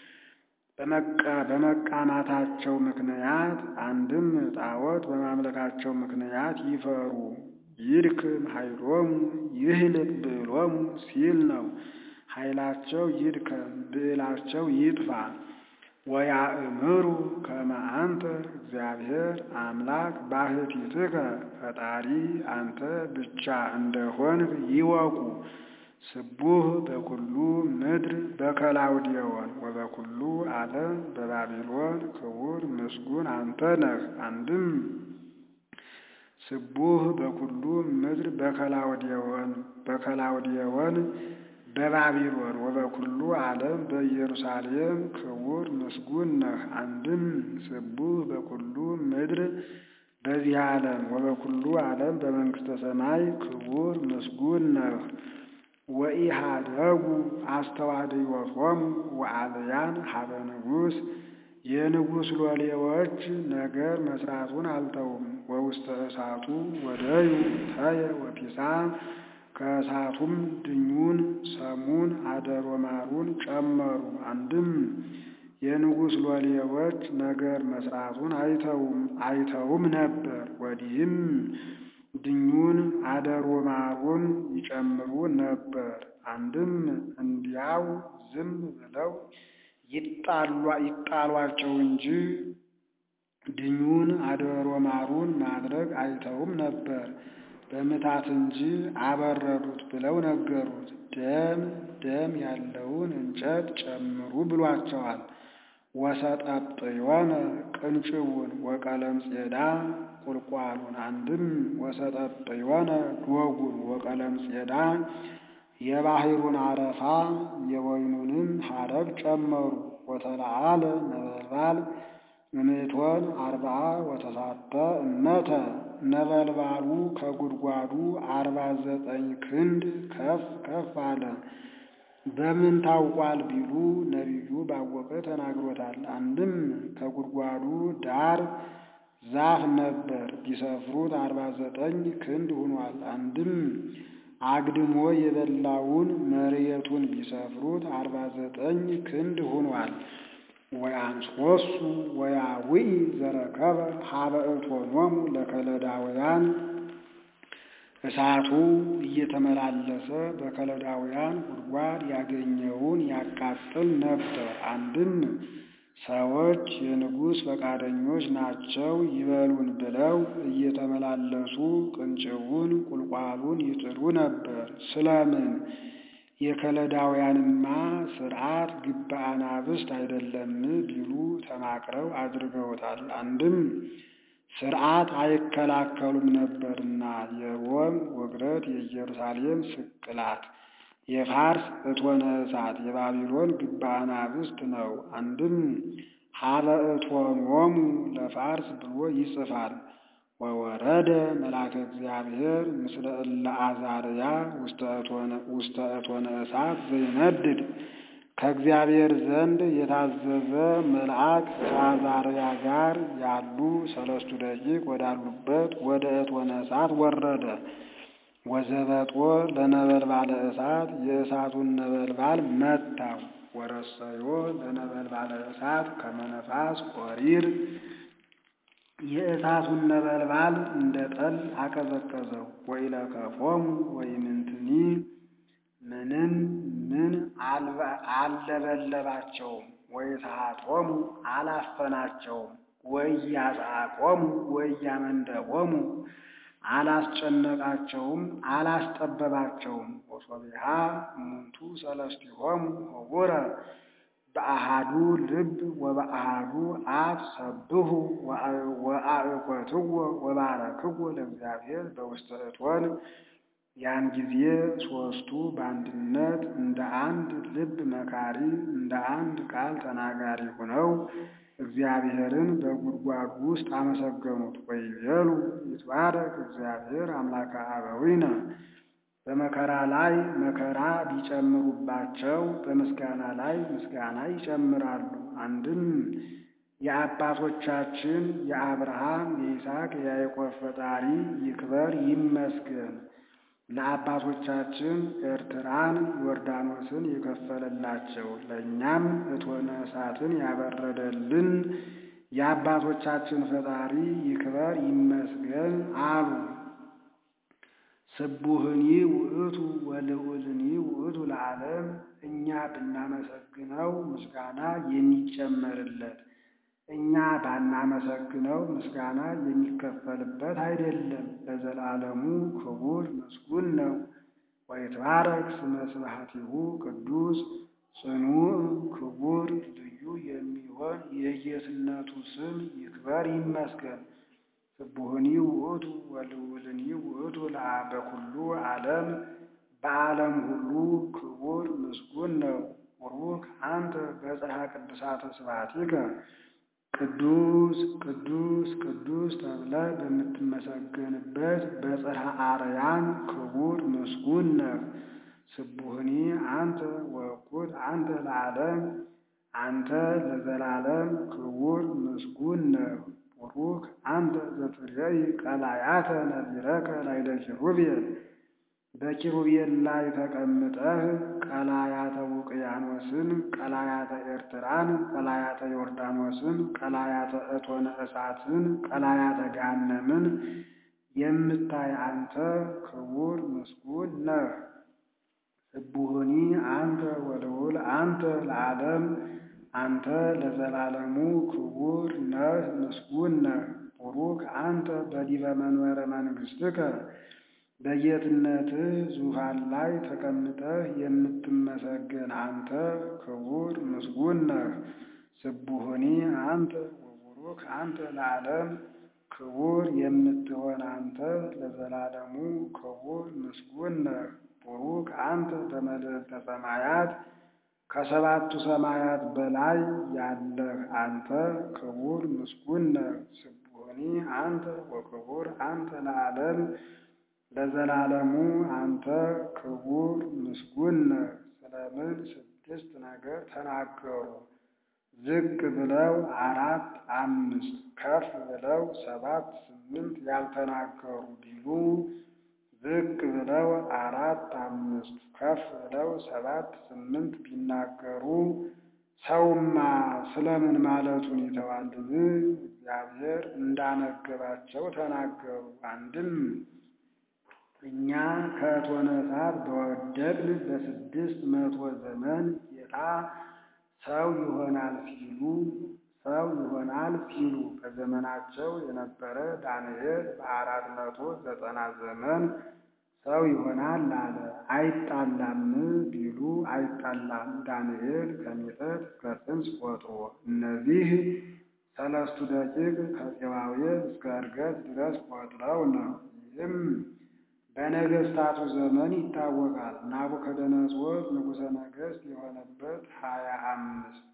በመቃማታቸው ምክንያት አንድም ጣዖት በማምለካቸው ምክንያት ይፈሩ። ይድክም ኃይሎሙ ይህልቅ ብዕሎሙ ሲል ነው። ኃይላቸው ይድከም ብዕላቸው ይጥፋ። ወያእምሩ ከመ አንተ እግዚአብሔር አምላክ ባሕቲትከ ፈጣሪ አንተ ብቻ እንደሆንህ ይወቁ። ስቡሕ በኩሉ ምድር በከላውዴዎን ወበኩሉ ዓለም በባቢሎን ክቡር ምስጉን አንተ ነህ። አንድም ስቡሕ በኩሉ ምድር በከላውዴዎን በከላውዴዎን በባቢሎን ወበኩሉ ዓለም በኢየሩሳሌም ክቡር ምስጉን ነህ። አንድም ስቡሕ በኩሉ ምድር በዚህ ዓለም ወበኩሉ ዓለም በመንግሥተ ሰማይ ክቡር ምስጉን ነህ። ወኢሃደጉ አስተዋድዮቶሙ ወአልያን ሀበ ንጉሥ የንጉሥ ሎሌዎች ነገር መስራቱን አልተውም። ወውስተ እሳቱ ወደዩ ተየ ወፒሳ ከእሳቱም ድኙን ሰሙን አደሮ ማሩን ጨመሩ። አንድም የንጉሥ ሎሌዎች ነገር መስራቱን አይተውም አይተውም ነበር። ወዲህም ድኙን አደሮ ማሩን ይጨምሩ ነበር። አንድም እንዲያው ዝም ብለው ይጣሏቸው እንጂ ድኙን አደሮ ማሩን ማድረግ አይተውም ነበር። በምታት እንጂ አበረዱት ብለው ነገሩት። ደም ደም ያለውን እንጨት ጨምሩ ብሏቸዋል። ወሰጠጵዮነ ቅንጭቡን ወቀለምጼዳ ቁልቋሉን አንድም ወሰጠጵዮነ ዶጉን ወቀለምጼዳ የባሕሩን አረፋ የወይኑንም ሐረግ ጨመሩ። ወተለዓለ ነበልባል እምእቶን አርብዓ ወተሳተ እመተ ነበልባሉ ከጉድጓዱ አርባ ዘጠኝ ክንድ ከፍ ከፍ አለ። በምን ታውቋል ቢሉ ነቢዩ ባወቀ ተናግሮታል። አንድም ከጉድጓዱ ዳር ዛፍ ነበር፣ ቢሰፍሩት አርባ ዘጠኝ ክንድ ሆኗል። አንድም አግድሞ የበላውን መሬቱን ቢሰፍሩት አርባ ዘጠኝ ክንድ ሆኗል። ወያንሶሱ ወያውኢ ዘረከበ ሀበ እቶኖሙ ለከለዳውያን እሳቱ እየተመላለሰ በከለዳውያን ጉድጓድ ያገኘውን ያቃጥል ነበር። አንድም ሰዎች የንጉሥ ፈቃደኞች ናቸው ይበሉን ብለው እየተመላለሱ ቅንጭቡን ቁልቋሉን ይጥሉ ነበር። ስለምን? የከለዳውያንማ ሥርዓት ግብረ አናብስት አይደለም ቢሉ ተማክረው አድርገውታል። አንድም ሥርዓት አይከላከሉም ነበርና የሮም ወግረት፣ የኢየሩሳሌም ስቅላት፣ የፋርስ እቶነ እሳት፣ የባቢሎን ግብረ አናብስት ነው። አንድም ሀበ እቶኖሙ ለፋርስ ብሎ ይጽፋል። ወወረደ መልአከ እግዚአብሔር ምስለ እለ አዛርያ ውስተ እቶነ እሳት ዘይነድድ ከእግዚአብሔር ዘንድ የታዘዘ መልአክ ከአዛርያ ጋር ያሉ ሰለስቱ ደቂቅ ወዳሉበት ወደ እቶነ እሳት ወረደ። ወዘበጦ ለነበልባለ እሳት የእሳቱን ነበልባል መታው። ወረሰዮ ለነበልባለ እሳት ከመነፋስ ቆሪር የእሳቱን ነበልባል እንደ ጠል አቀዘቀዘው። ወኢለከፎሙ ወኢምንትኒ ምንም ምን አልለበለባቸውም። ወይትሃጦሙ አላፈናቸውም። ወያጻቆሙ ወያመንደቆሙ አላስጨነቃቸውም አላስጠበባቸውም። ወሶቢሃ እሙንቱ ሰለስቲሆሙ ኅቡረ በአሃዱ ልብ ወበአሃዱ አፍ ሰብሑ ወአዕቆትዎ ወባረክዎ ለእግዚአብሔር በውስተ እቶን። ያን ጊዜ ሦስቱ በአንድነት እንደ አንድ ልብ መካሪ እንደ አንድ ቃል ተናጋሪ ሆነው እግዚአብሔርን በጉድጓዱ ውስጥ አመሰገኑት። ወይቤሉ ይትባረክ እግዚአብሔር አምላከ አበዊነ በመከራ ላይ መከራ ቢጨምሩባቸው በምስጋና ላይ ምስጋና ይጨምራሉ። አንድም የአባቶቻችን የአብርሃም የይስሐቅ የያዕቆብ ፈጣሪ ይክበር ይመስገን። ለአባቶቻችን ኤርትራን ዮርዳኖስን የከፈለላቸው ለእኛም እቶነ እሳትን ያበረደልን የአባቶቻችን ፈጣሪ ይክበር ይመስገን አሉ። ስቡህኒ ውእቱ ወልዑልኒ ውእቱ ለዓለም እኛ ብናመሰግነው ምስጋና የሚጨመርለት እኛ ባናመሰግነው ምስጋና የሚከፈልበት አይደለም። ለዘላለሙ ክቡር ምስጉን ነው። ወይትባረክ ስመ ስብሐቲሁ ቅዱስ ጽኑዕ ክቡር ልዩ የሚሆን የጌትነቱ ስም ይክበር ይመስገን። ስቡህኒ ውእቱ ወልዑልኒ ውእቱ በኩሉ ዓለም በዓለም ሁሉ ክቡር ምስጉን ነው። ቡሩክ አንተ በጽርሐ ቅዱሳተ ስብሐቲከ ቅዱስ ቅዱስ ቅዱስ ተብለህ በምትመሰገንበት በጽርሐ አርያም ክቡር ምስጉን ነህ። ስቡህኒ አንተ ወእኩት አንተ ለዓለም አንተ ለዘላለም ክቡር ምስጉን ነህ። ቡሩክ አንተ ዘትሬይ ቀላያተ ነቢረከ ላዕለ ኪሩቤል በኪሩቤል ላይ ተቀምጠህ ቀላያተ ውቅያኖስን፣ ቀላያተ ኤርትራን፣ ቀላያተ ዮርዳኖስን፣ ቀላያተ እቶነ እሳትን፣ ቀላያተ ገሃነምን የምታይ አንተ ክቡር ምስጉን ነህ። ስቡህኒ አንተ ወልዑል አንተ ለዓለም አንተ ለዘላለሙ ክቡር ነህ ምስጉን ነህ። ቡሩክ አንተ በዲበ መንበረ መንግሥትከ በጌትነትህ ዙፋን ላይ ተቀምጠህ የምትመሰገን አንተ ክቡር ምስጉን ነህ። ስቡህኒ አንተ ወቡሩክ አንተ ለዓለም ክቡር የምትሆን አንተ ለዘላለሙ ክቡር ምስጉን ነህ። ቡሩክ አንተ በመልዕልተ ሰማያት ከሰባቱ ሰማያት በላይ ያለህ አንተ ክቡር ምስጉን ነህ። ስቡህኒ አንተ ወክቡር አንተ ለዓለም ለዘላለሙ አንተ ክቡር ምስጉን ነህ። ስለምን ስድስት ነገር ተናገሩ? ዝቅ ብለው አራት አምስት ከፍ ብለው ሰባት ስምንት ያልተናገሩ ቢሉ ዝቅ ብለው አራት አምስት ከፍ ብለው ሰባት ስምንት ቢናገሩ ሰውማ ስለምን ማለቱን ይተዋልን? እግዚአብሔር እንዳነገባቸው ተናገሩ። አንድም እኛ ከእቶነ እሳት በወደቅን በስድስት መቶ ዘመን ጌታ ሰው ይሆናል ሲሉ ሰው ይሆናል ሲሉ በዘመናቸው የነበረ ዳንኤል በአራት መቶ ዘጠና ዘመን ሰው ይሆናል አለ። አይጣላም ቢሉ አይጣላም። ዳንኤል ከሚጠት ከጽንስ ቆጥሮ እነዚህ ሰለስቱ ደቂቅ ከፄዋዌ እስከ ዕርገት ድረስ ቆጥረው ነው። ይህም በነገስታቱ ዘመን ይታወቃል። ናቡከደነፆር ንጉሠ ነገሥት የሆነበት ሀያ አምስት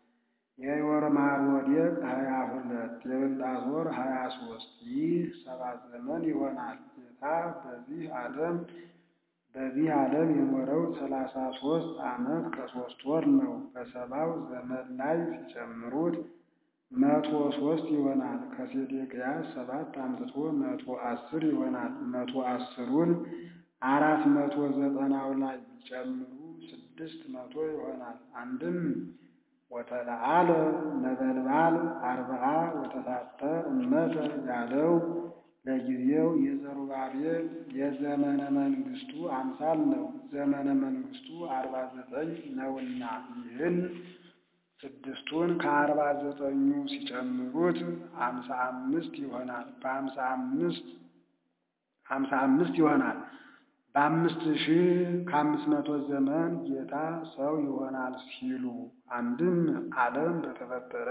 የዮርማሮዴቅ ሀያ ሁለት የብልጣሶር ሀያ ሦስት ይህ ሰባት ዘመን ይሆናል። ጌታ በዚህ ዓለም በዚህ ዓለም የኖረው ሰላሳ ሦስት ዓመት ከሦስት ወር ነው። በሰባው ዘመን ላይ ሲጨምሩት መቶ ሦስት ይሆናል። ከሴዴቅያስ ሰባት አምጥቶ መቶ አስር ይሆናል። መቶ አስሩን አራት መቶ ዘጠናው ላይ ቢጨምሩ ስድስት መቶ ይሆናል። አንድም ወተለዓለ ነበልባል አርብዓ ወተሳተ እመተ ያለው ለጊዜው የዘሩባቤል የዘመነ መንግስቱ አምሳል ነው። ዘመነ መንግስቱ አርባ ዘጠኝ ነውና ይህን ስድስቱን ከአርባ ዘጠኙ ሲጨምሩት አምሳ አምስት ይሆናል። በአምሳ አምስት አምሳ አምስት ይሆናል። በአምስት ሺህ ከአምስት መቶ ዘመን ጌታ ሰው ይሆናል ሲሉ አንድም ዓለም በተፈጠረ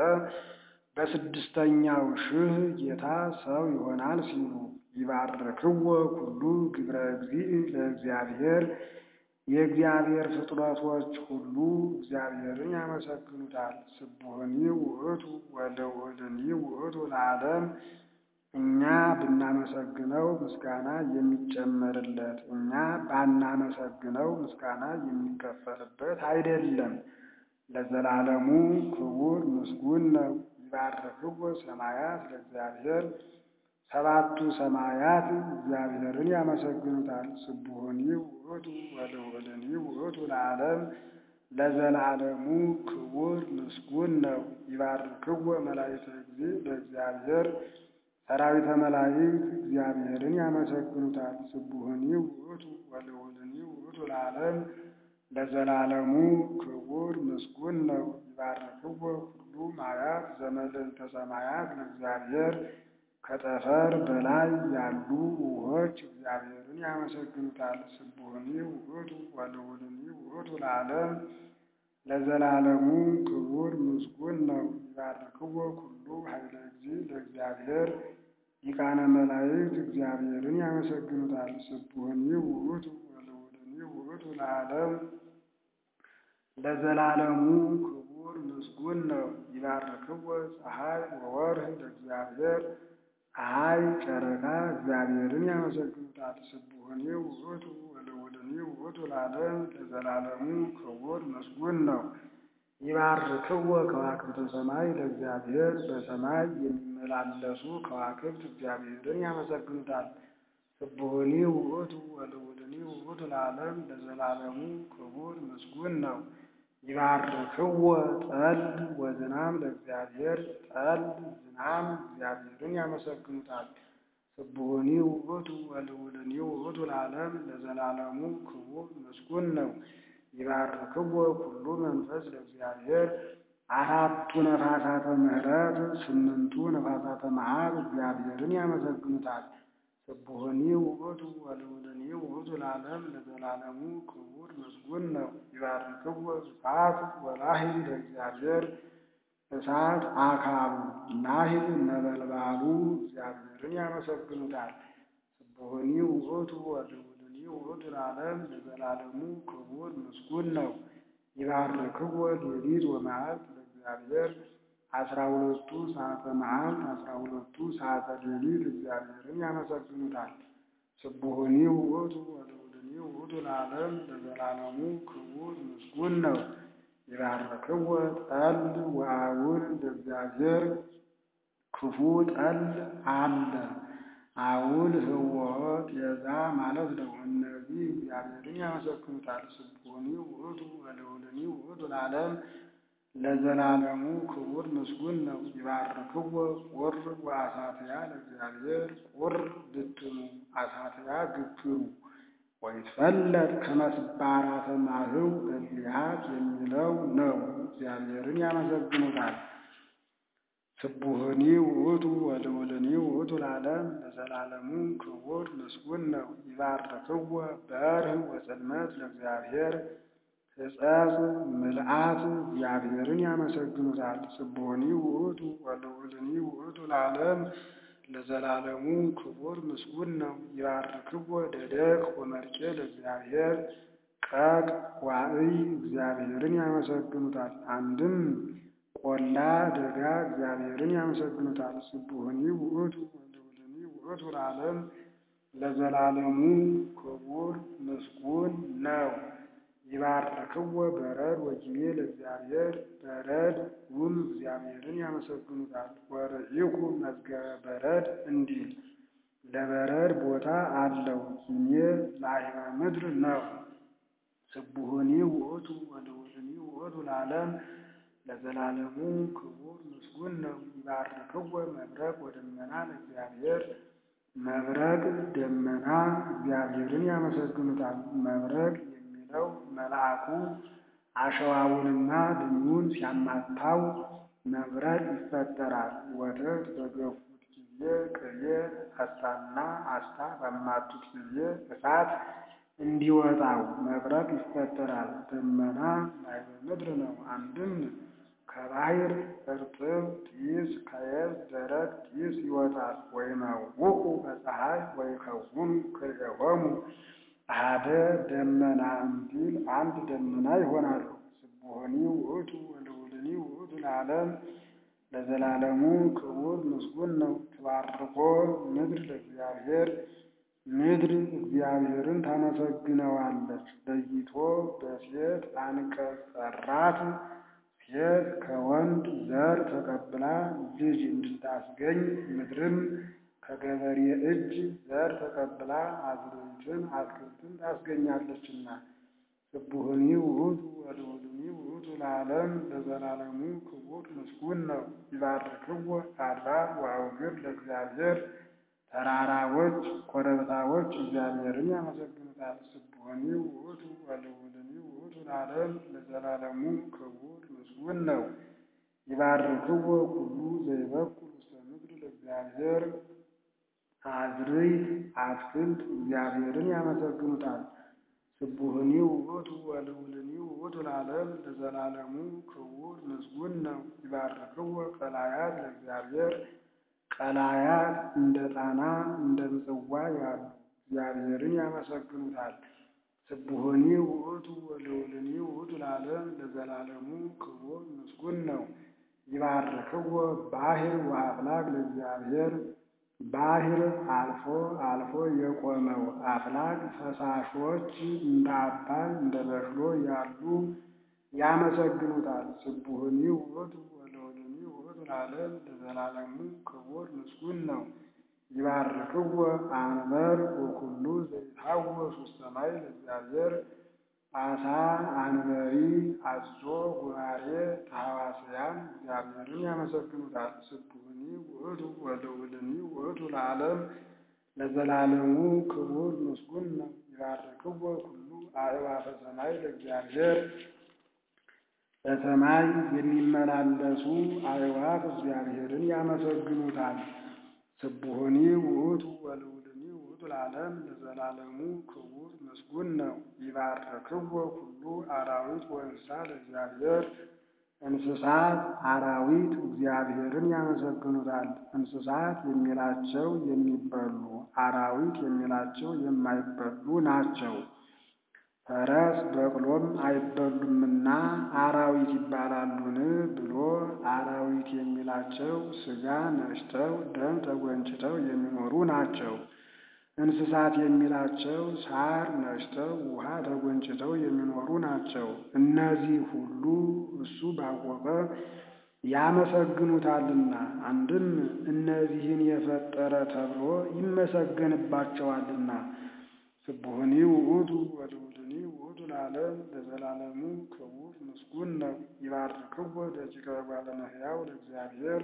በስድስተኛው ሺህ ጌታ ሰው ይሆናል ሲሉ ይባርክዎ ኩሉ ግብረ እግዚእ ለእግዚአብሔር የእግዚአብሔር ፍጥረቶች ሁሉ እግዚአብሔርን ያመሰግኑታል። ስቡህኒ ውእቱ ወልዑልኒ ውእቱ ለዓለም እኛ ብናመሰግነው ምስጋና የሚጨመርለት እኛ ባናመሰግነው ምስጋና የሚከፈልበት አይደለም። ለዘላለሙ ክቡር ምስጉን ነው። ይባርክዎ ሰማያት ለእግዚአብሔር ሰባቱ ሰማያት እግዚአብሔርን ያመሰግኑታል። ስቡህኒ ውእቱ ወልዑልኒ ውእቱ ለዓለም ለዘላለሙ ክቡር ምስጉን ነው። ይባርክዎ መላእክተ እግዚእ ለእግዚአብሔር ሰራዊተ መላእክት እግዚአብሔርን ያመሰግኑታል። ስቡህኒ ውእቱ ወልዑልኒ ውእቱ ለዓለም ለዘላለሙ ክቡር ምስጉን ነው። ይባርክዎ ኩሉ ማያት ዘመልዕልተ ሰማያት ለእግዚአብሔር ከጠፈር በላይ ያሉ ውኆች እግዚአብሔርን ያመሰግኑታል። ስቡህኒ ውእቱ ወልዑልኒ ውእቱ ለዓለም ለዘላለሙ ክቡር ምስጉን ነው። ይባርክዎ ኩሉ ኃይለ እግዚእ ለእግዚአብሔር ሊቃነ መላእክት እግዚአብሔርን ያመሰግኑታል። ስቡህኒ ውእቱ ወልዑልኒ ውእቱ ለዓለም ለዘላለሙ ክቡር ምስጉን ነው። ይባርክዎ ፀሐይ ወወርኅ ለእግዚአብሔር ፀሐይ ጨረቃ እግዚአብሔርን ያመሰግኑታል። ስቡህኒ ውእቱ ወልዑልኒ ውእቱ ለዓለም ለዘላለሙ ክቡር ምስጉን ነው። ይባርክዎ ከዋክብተ ሰማይ ለእግዚአብሔር በሰማይ የሚመላለሱ ከዋክብት እግዚአብሔርን ያመሰግኑታል። ስቡህኒ ውእቱ ወልዑልኒ ውእቱ ለዓለም ለዘላለሙ ክቡር ምስጉን ነው። ይባርክዎ ጠል ወዝናም ለእግዚአብሔር ጠል ዝናም እግዚአብሔርን ያመሰግኑታል። ስቡህኒ ውእቱ ወልዑልኒ ውእቱ ለዓለም ለዘላለሙ ክቡር ምስጉን ነው። ይባርክዎ ኩሉ መንፈስ ለእግዚአብሔር አራቱ ነፋሳተ ምሕረት ስምንቱ ነፋሳተ መዓት እግዚአብሔርን ያመሰግኑታል። ስቡህኒ ውእቱ ወልዑልኒ ውእቱ ለዓለም ለዘላለሙ ክቡር ምስጉን ነው። ይባርክዎ ዝፋት ወላሂ ለእግዚአብሔር እሳት አካሉ ናሂብ ነበልባሉ እግዚአብሔርን ያመሰግኑታል። ስቡሕኒ ውእቱ ወልዑልኒ ውእቱ ለዓለም ለዘላለሙ ክቡር ምስጉን ነው። ይባርክዎ ሌሊት ወመዓልት ለእግዚአብሔር አስራ ሁለቱ ሰዓተ መዓልት አስራ ሁለቱ ሰዓተ ሌሊት እግዚአብሔርን ያመሰግኑታል። ስቡሕኒ ውእቱ ወልዑልኒ ውእቱ ለዓለም ለዘላለሙ ክቡር ምስጉን ነው። ይባርክዎ ጠል ወአውል ለእግዚአብሔር ክፉ ጠል አለ አውል ህወ ጤዛ ማለት ነው። እነዚህ እግዚአብሔርን ያመሰግኑታል። ስቡሕኒ ውእቱ ወልዑልኒ ውእቱ ለዓለም ለዘላለሙ ክቡር ምስጉን ነው። ይባርክዎ ቁር ወአሳትያ ለእግዚአብሔር ቁር ብትኑ አሳትያ ግግሩ ወይትፈለጥ ከመ ስባራተ ማህው እሊሃት የሚለው ነው። እግዚአብሔርን ያመሰግኑታል። ስቡሕኒ ውእቱ ወልዑልኒ ውእቱ ለዓለም ለዘላለሙ ክቡር ምስጉን ነው። ይባርክዎ በርህ ወጽልመት ለእግዚአብሔር ሕጸጽ ምልአት እግዚአብሔርን ያመሰግኑታል። ስቡሕኒ ውእቱ ወልዑልኒ ውእቱ ለዓለም ለዘላለሙ ክቡር ምስጉን ነው። ይባርክዎ ደደቅ ወመርቄ ለእግዚአብሔር ቀቅ ዋዕይ እግዚአብሔርን ያመሰግኑታል። አንድም ቆላ ደጋ እግዚአብሔርን ያመሰግኑታል። ስቡሕኒ ውእቱ ወልዑልኒ ውእቱ ለዓለም ለዘላለሙ ክቡር ምስጉን ነው። ይባርክዎ በረድ ወጊቤ ለእግዚአብሔር በረድ ጉም እግዚአብሔርን ያመሰግኑታል። ወርኢኩ መዝገበ በረድ እንዲል ለበረድ ቦታ አለው። ጊሜ ለአይበ ምድር ነው። ስቡሕኒ ውእቱ ወልዑልኒ ውእቱ ለዓለም ለዘላለሙ ክቡር ምስጉን ነው። ይባርክዎ መብረቅ ወደመና ለእግዚአብሔር መብረቅ ደመና እግዚአብሔርን ያመሰግኑታል። መብረቅ የሚለው መልአኩ አሸዋውንና ድኙን ሲያማታው መብረቅ ይፈጠራል። ወተት በገፉት ጊዜ ቅቤ አሳና አስታ ባማቱት ጊዜ እሳት እንዲወጣው መብረቅ ይፈጠራል። ደመና ላዕበ ምድር ነው። አንድም ከባሕር እርጥብ ጢስ ከየብስ ደረቅ ጢስ ይወጣል። ወይመውቁ በፀሐይ ወይከውኑ ክልኤሆሙ አሐደ ደመና እንዲል አንድ ደመና ይሆናሉ። ስቡሕኒ ውእቱ ወልዑልኒ ውእቱ ለዓለም ለዘላለሙ ክቡር ምስጉን ነው። ትባርኮ ምድር ለእግዚአብሔር ምድር እግዚአብሔርን ታመሰግነዋለች። ለይቶ በሴት አንቀጽ ሠራት ሴት ከወንድ ዘር ተቀብላ ልጅ እንድታስገኝ ምድርም ከገበሬ እጅ ዘር ተቀብላ አዝርዕትን አትክልትን ታስገኛለችና። ስቡሕኒ ውእቱ ወልዑልኒ ውእቱ ለዓለም ለዘላለሙ ክቡር ምስጉን ነው። ይባርክዎ አድባር ወአውግር ለእግዚአብሔር ተራራዎች ኮረብታዎች እግዚአብሔርን ያመሰግኑታል። ስቡሕኒ ውእቱ ወልዑልኒ ውእቱ ለዓለም ለዘላለሙ ክቡር ምስጉን ነው። ይባርክዎ ኩሉ ዘይበቁል ውስተ ምድር ለእግዚአብሔር አዝርዕት አትክልት እግዚአብሔርን ያመሰግኑታል። ስቡሕኒ ውእቱ ወልዑልኒ ውእቱ ለዓለም ለዘላለሙ ክቡር ምስጉን ነው። ይባርክዎ ቀላያት ለእግዚአብሔር ቀላያት እንደ ጣና እንደ ምጽዋ ያሉ እግዚአብሔርን ያመሰግኑታል። ስቡሕኒ ውእቱ ወልዑልኒ ውእቱ ለዓለም ለዘላለሙ ክቡር ምስጉን ነው። ይባርክዎ ባሕር ወአፍላግ ለእግዚአብሔር ባሕር አልፎ አልፎ የቆመው አፍላግ ፈሳሾች እንደ አባይ እንደ በሽሎ ያሉ ያመሰግኑታል። ስቡሕኒ ውእቱ ወልዑልኒ ውእቱ ለዓለም ለዘላለሙ ክቡር ምስጉን ነው። ይባርክዎ አንበር ወኩሉ ዘይትሐወስ ውስተ ማይ ለእግዚአብሔር አሳ አንበሪ አዞ ጉራሬ ተሐዋስያን እግዚአብሔርን ያመሰግኑታል። ስቡሕኒ ውእቱ ወልዑልኒ ውእቱ ለዓለም ለዘላለሙ ክቡር ምስጉን ነው። ይባርክዎ ኩሉ አዕዋፈ ሰማይ ለእግዚአብሔር በሰማይ የሚመላለሱ አዕዋፍ እግዚአብሔርን ያመሰግኑታል። ስቡሕኒ ውእቱ ወልዑልኒ ውእቱ ለዓለም ለዘላለሙ ክቡር ምስጉን ነው። ይባርክዎ ኩሉ አራዊት ወእንስሳ ለእግዚአብሔር እንስሳት አራዊት እግዚአብሔርን ያመሰግኑታል። እንስሳት የሚላቸው የሚበሉ አራዊት የሚላቸው የማይበሉ ናቸው። ፈረስ በቅሎም አይበሉምና አራዊት ይባላሉን ብሎ አራዊት የሚላቸው ሥጋ ነጭተው ደም ተጎንጭተው የሚኖሩ ናቸው። እንስሳት የሚላቸው ሳር ነጭተው ውሃ ተጎንጭተው የሚኖሩ ናቸው። እነዚህ ሁሉ እሱ ባወቀ ያመሰግኑታልና አንድም እነዚህን የፈጠረ ተብሎ ይመሰገንባቸዋልና። ስቡሕኒ ውእቱ ወልዑልኒ ውእቱ ለዓለም ለዘላለሙ ክቡር ምስጉን ነው። ይባርክዎ ደቂቀ እጓለ እመሕያው ለእግዚአብሔር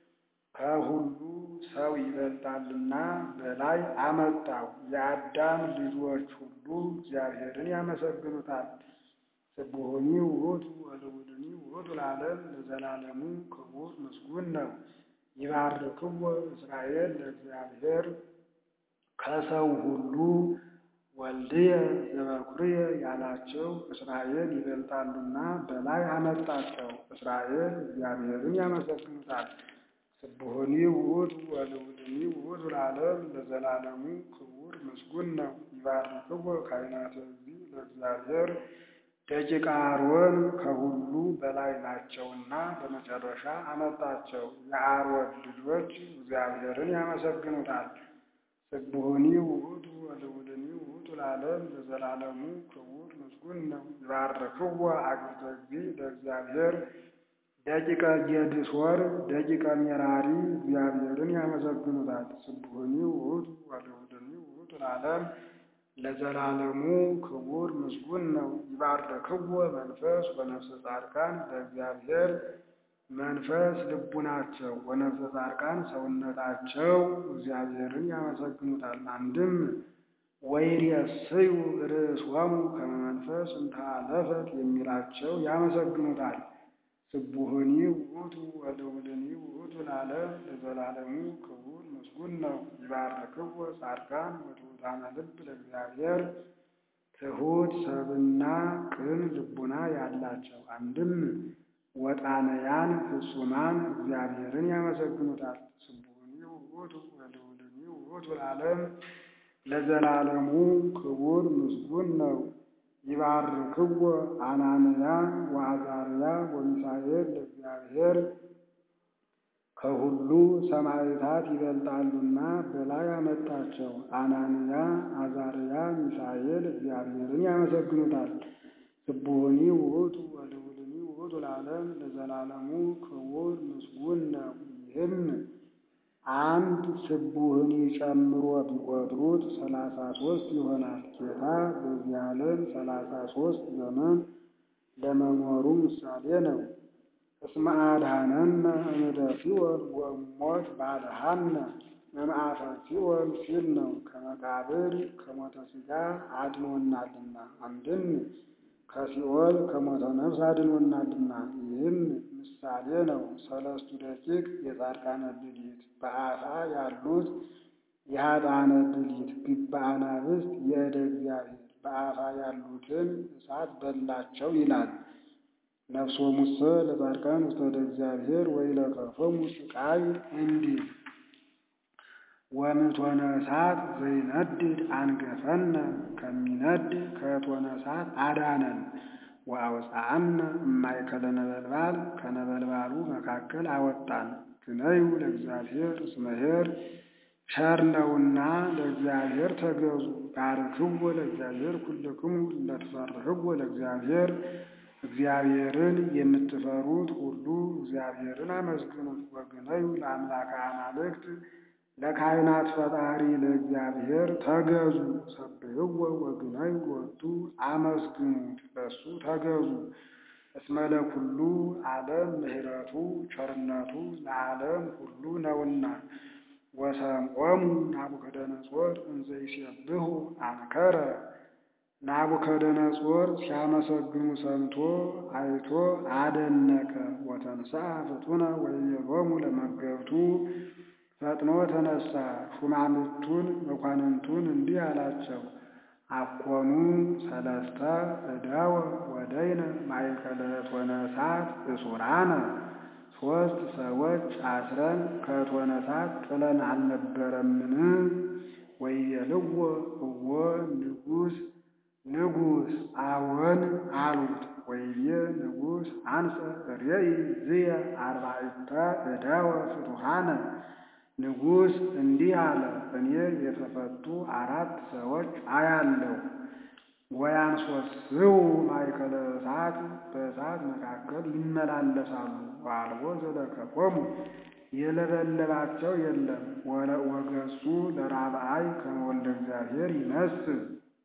ከሁሉ ሰው ይበልጣልና በላይ አመጣው። የአዳም ልጆች ሁሉ እግዚአብሔርን ያመሰግኑታል። ስቡሕኒ ውእቱ ወልዑልኒ ውእቱ ለዓለም ለዘላለሙ ክቡር ምስጉን ነው። ይባርክዎ እስራኤል ለእግዚአብሔር ከሰው ሁሉ ወልድየ ዘበኩርየ ያላቸው እስራኤል ይበልጣሉና በላይ አመጣቸው። እስራኤል እግዚአብሔርን ያመሰግኑታል። ስቡሕኒ ውእቱ ወልዑልኒ ውእቱ ለዓለም ለዘላለሙ ክቡር ምስጉን ነው። ይባርክዎ ካህናተ እግዚእ ለእግዚአብሔር ደቂቀ አሮን ከሁሉ በላይ ናቸውና በመጨረሻ አመጣቸው። የአሮን ልጆች እግዚአብሔርን ያመሰግኑታል። ስቡሕኒ ውእቱ ወልዑልኒ ውእቱ ለዓለም ለዘላለሙ ክቡር ምስጉን ነው። ይባርክዎ አግብተ እግዚእ ለእግዚአብሔር ደቂቀ ጌድሶር ደቂቀ ሜራሪ እግዚአብሔርን ያመሰግኑታል። ስቡሕኒ ውእቱ ወልዑልኒ ውእቱ ለዓለም ለዘላለሙ ክቡር ምስጉን ነው። ይባርክዎ መንፈስ ወነፍሰ ጻድቃን ለእግዚአብሔር መንፈስ ልቡናቸው ወነፍሰ ጻድቃን ሰውነታቸው እግዚአብሔርን ያመሰግኑታል። አንድም ወይሬስዩ ርእሶሙ ከመ መንፈስ እንተ ኀለፈት የሚላቸው ያመሰግኑታል። ስቡሕኒ ውእቱ ወልዑልኒ ውእቱ ለዓለም ለዘላለሙ ክቡር ምስጉን ነው። ይባርክዎ ጻድቃን ወትሑታነ ልብ ለእግዚአብሔር ትሑት ሰብእና ቅን ልቡና ያላቸው አንድም ወጣንያን ፍጹማን እግዚአብሔርን ያመሰግኑታል። ስቡሕኒ ውእቱ ወልዑልኒ ውእቱ ለዓለም ለዘላለሙ ክቡር ምስጉን ነው። ይባርክዎ አናንያ ወአዛርያ ወሚሳኤል ለእግዚአብሔር ከሁሉ ሰማዕታት ይበልጣሉና በላይ አመጣቸው። አናንያ አዛርያ ሚሳኤል እግዚአብሔርን ያመሰግኑታል። ስቡሕኒ ውእቱ ወልዑልኒ ውእቱ ለዓለም ለዘላለሙ ክቡር ምስጉን ነው። ይህም አንድ ስቡሕኒ ጨምሮ ቢቆጥሩት ሰላሳ ሦስት ይሆናል። ጌታ በዚህ ዓለም ሰላሳ ሦስት ዘመን ለመኖሩ ምሳሌ ነው። እስመ አድኀነነ እምእደ ሲኦል ወእሞት ባድኀነ እምአፈ ሲኦል ሲል ነው። ከመቃብር ከሞተ ሥጋ አድኖናልና አንድም ከሲኦል ከሞተ ነፍስ አድኖናልና። ይህም ምሳሌ ነው። ሰለስቱ ደቂቅ የጻድቃነ ብልት በአፋ ያሉት የኃጥአነ ብልት ግበ አናብስት የእደ እግዚአብሔር በአፋ ያሉትን እሳት በላቸው ይላል። ነፍሶሙሰ ለጻድቃን ውስተ እደ እግዚአብሔር ወኢለከፎሙ ሥቃይ እንዲል ወምእቶነ እሳት ዘይነድድ አንገፈነ ከሚነድ ከእቶነ እሳት አዳነን። ወአውፅአነ እማእከለ ነበልባል ከነበልባሉ መካከል አወጣን። ግነዩ ለእግዚአብሔር እስመ ኄር ቸር ነውና ለእግዚአብሔር ተገዙ። ባርክዎ ለእግዚአብሔር ኩልክሙ እለ ትፈርህዎ ለእግዚአብሔር እግዚአብሔርን የምትፈሩት ሁሉ እግዚአብሔርን አመስግኑት። ወግነዩ ለአምላከ አማልክት ለካህናት ፈጣሪ ለእግዚአብሔር ተገዙ። ሰብሕዎ ወግነዩ ሎቱ አመስግኑት ለእሱ ተገዙ። እስመ ለኩሉ ዓለም ምሕረቱ ቸርነቱ ለዓለም ሁሉ ነውና። ወሰምዖሙ ናቡከደነፆር እንዘ ይሴብሑ አንከረ ናቡከደነፆር ሲያመሰግኑ ሰምቶ አይቶ አደነቀ። ወተንሥአ ፍጡነ ወይቤሎሙ ለመገብቱ ፈጥኖ ተነሳ። ሹማምንቱን መኳንንቱን እንዲህ አላቸው፣ አኮኑ ሰለስተ እደወ ወደይነ ማእከለ እቶነ እሳት እሱራነ ሶስት ሰዎች አስረን ከእቶነ እሳት ጥለን አልነበረምን? ወይቤልዎ እወ ንጉሥ ንጉሥ አዎን አሉት። ወይቤ ንጉሥ አንሰ ርእይ ዝየ አርባዕተ እደወ ፍቱሐነ ንጉሥ እንዲህ አለ፣ እኔ የተፈቱ አራት ሰዎች አያለሁ። ወያንሶስው ማእከለ እሳት በእሳት መካከል ይመላለሳሉ። ወአልቦ ዘለከፎሙ የለበለባቸው የለም። ወገጹ ለራብዓይ ከመ ወልደ እግዚአብሔር ይመስል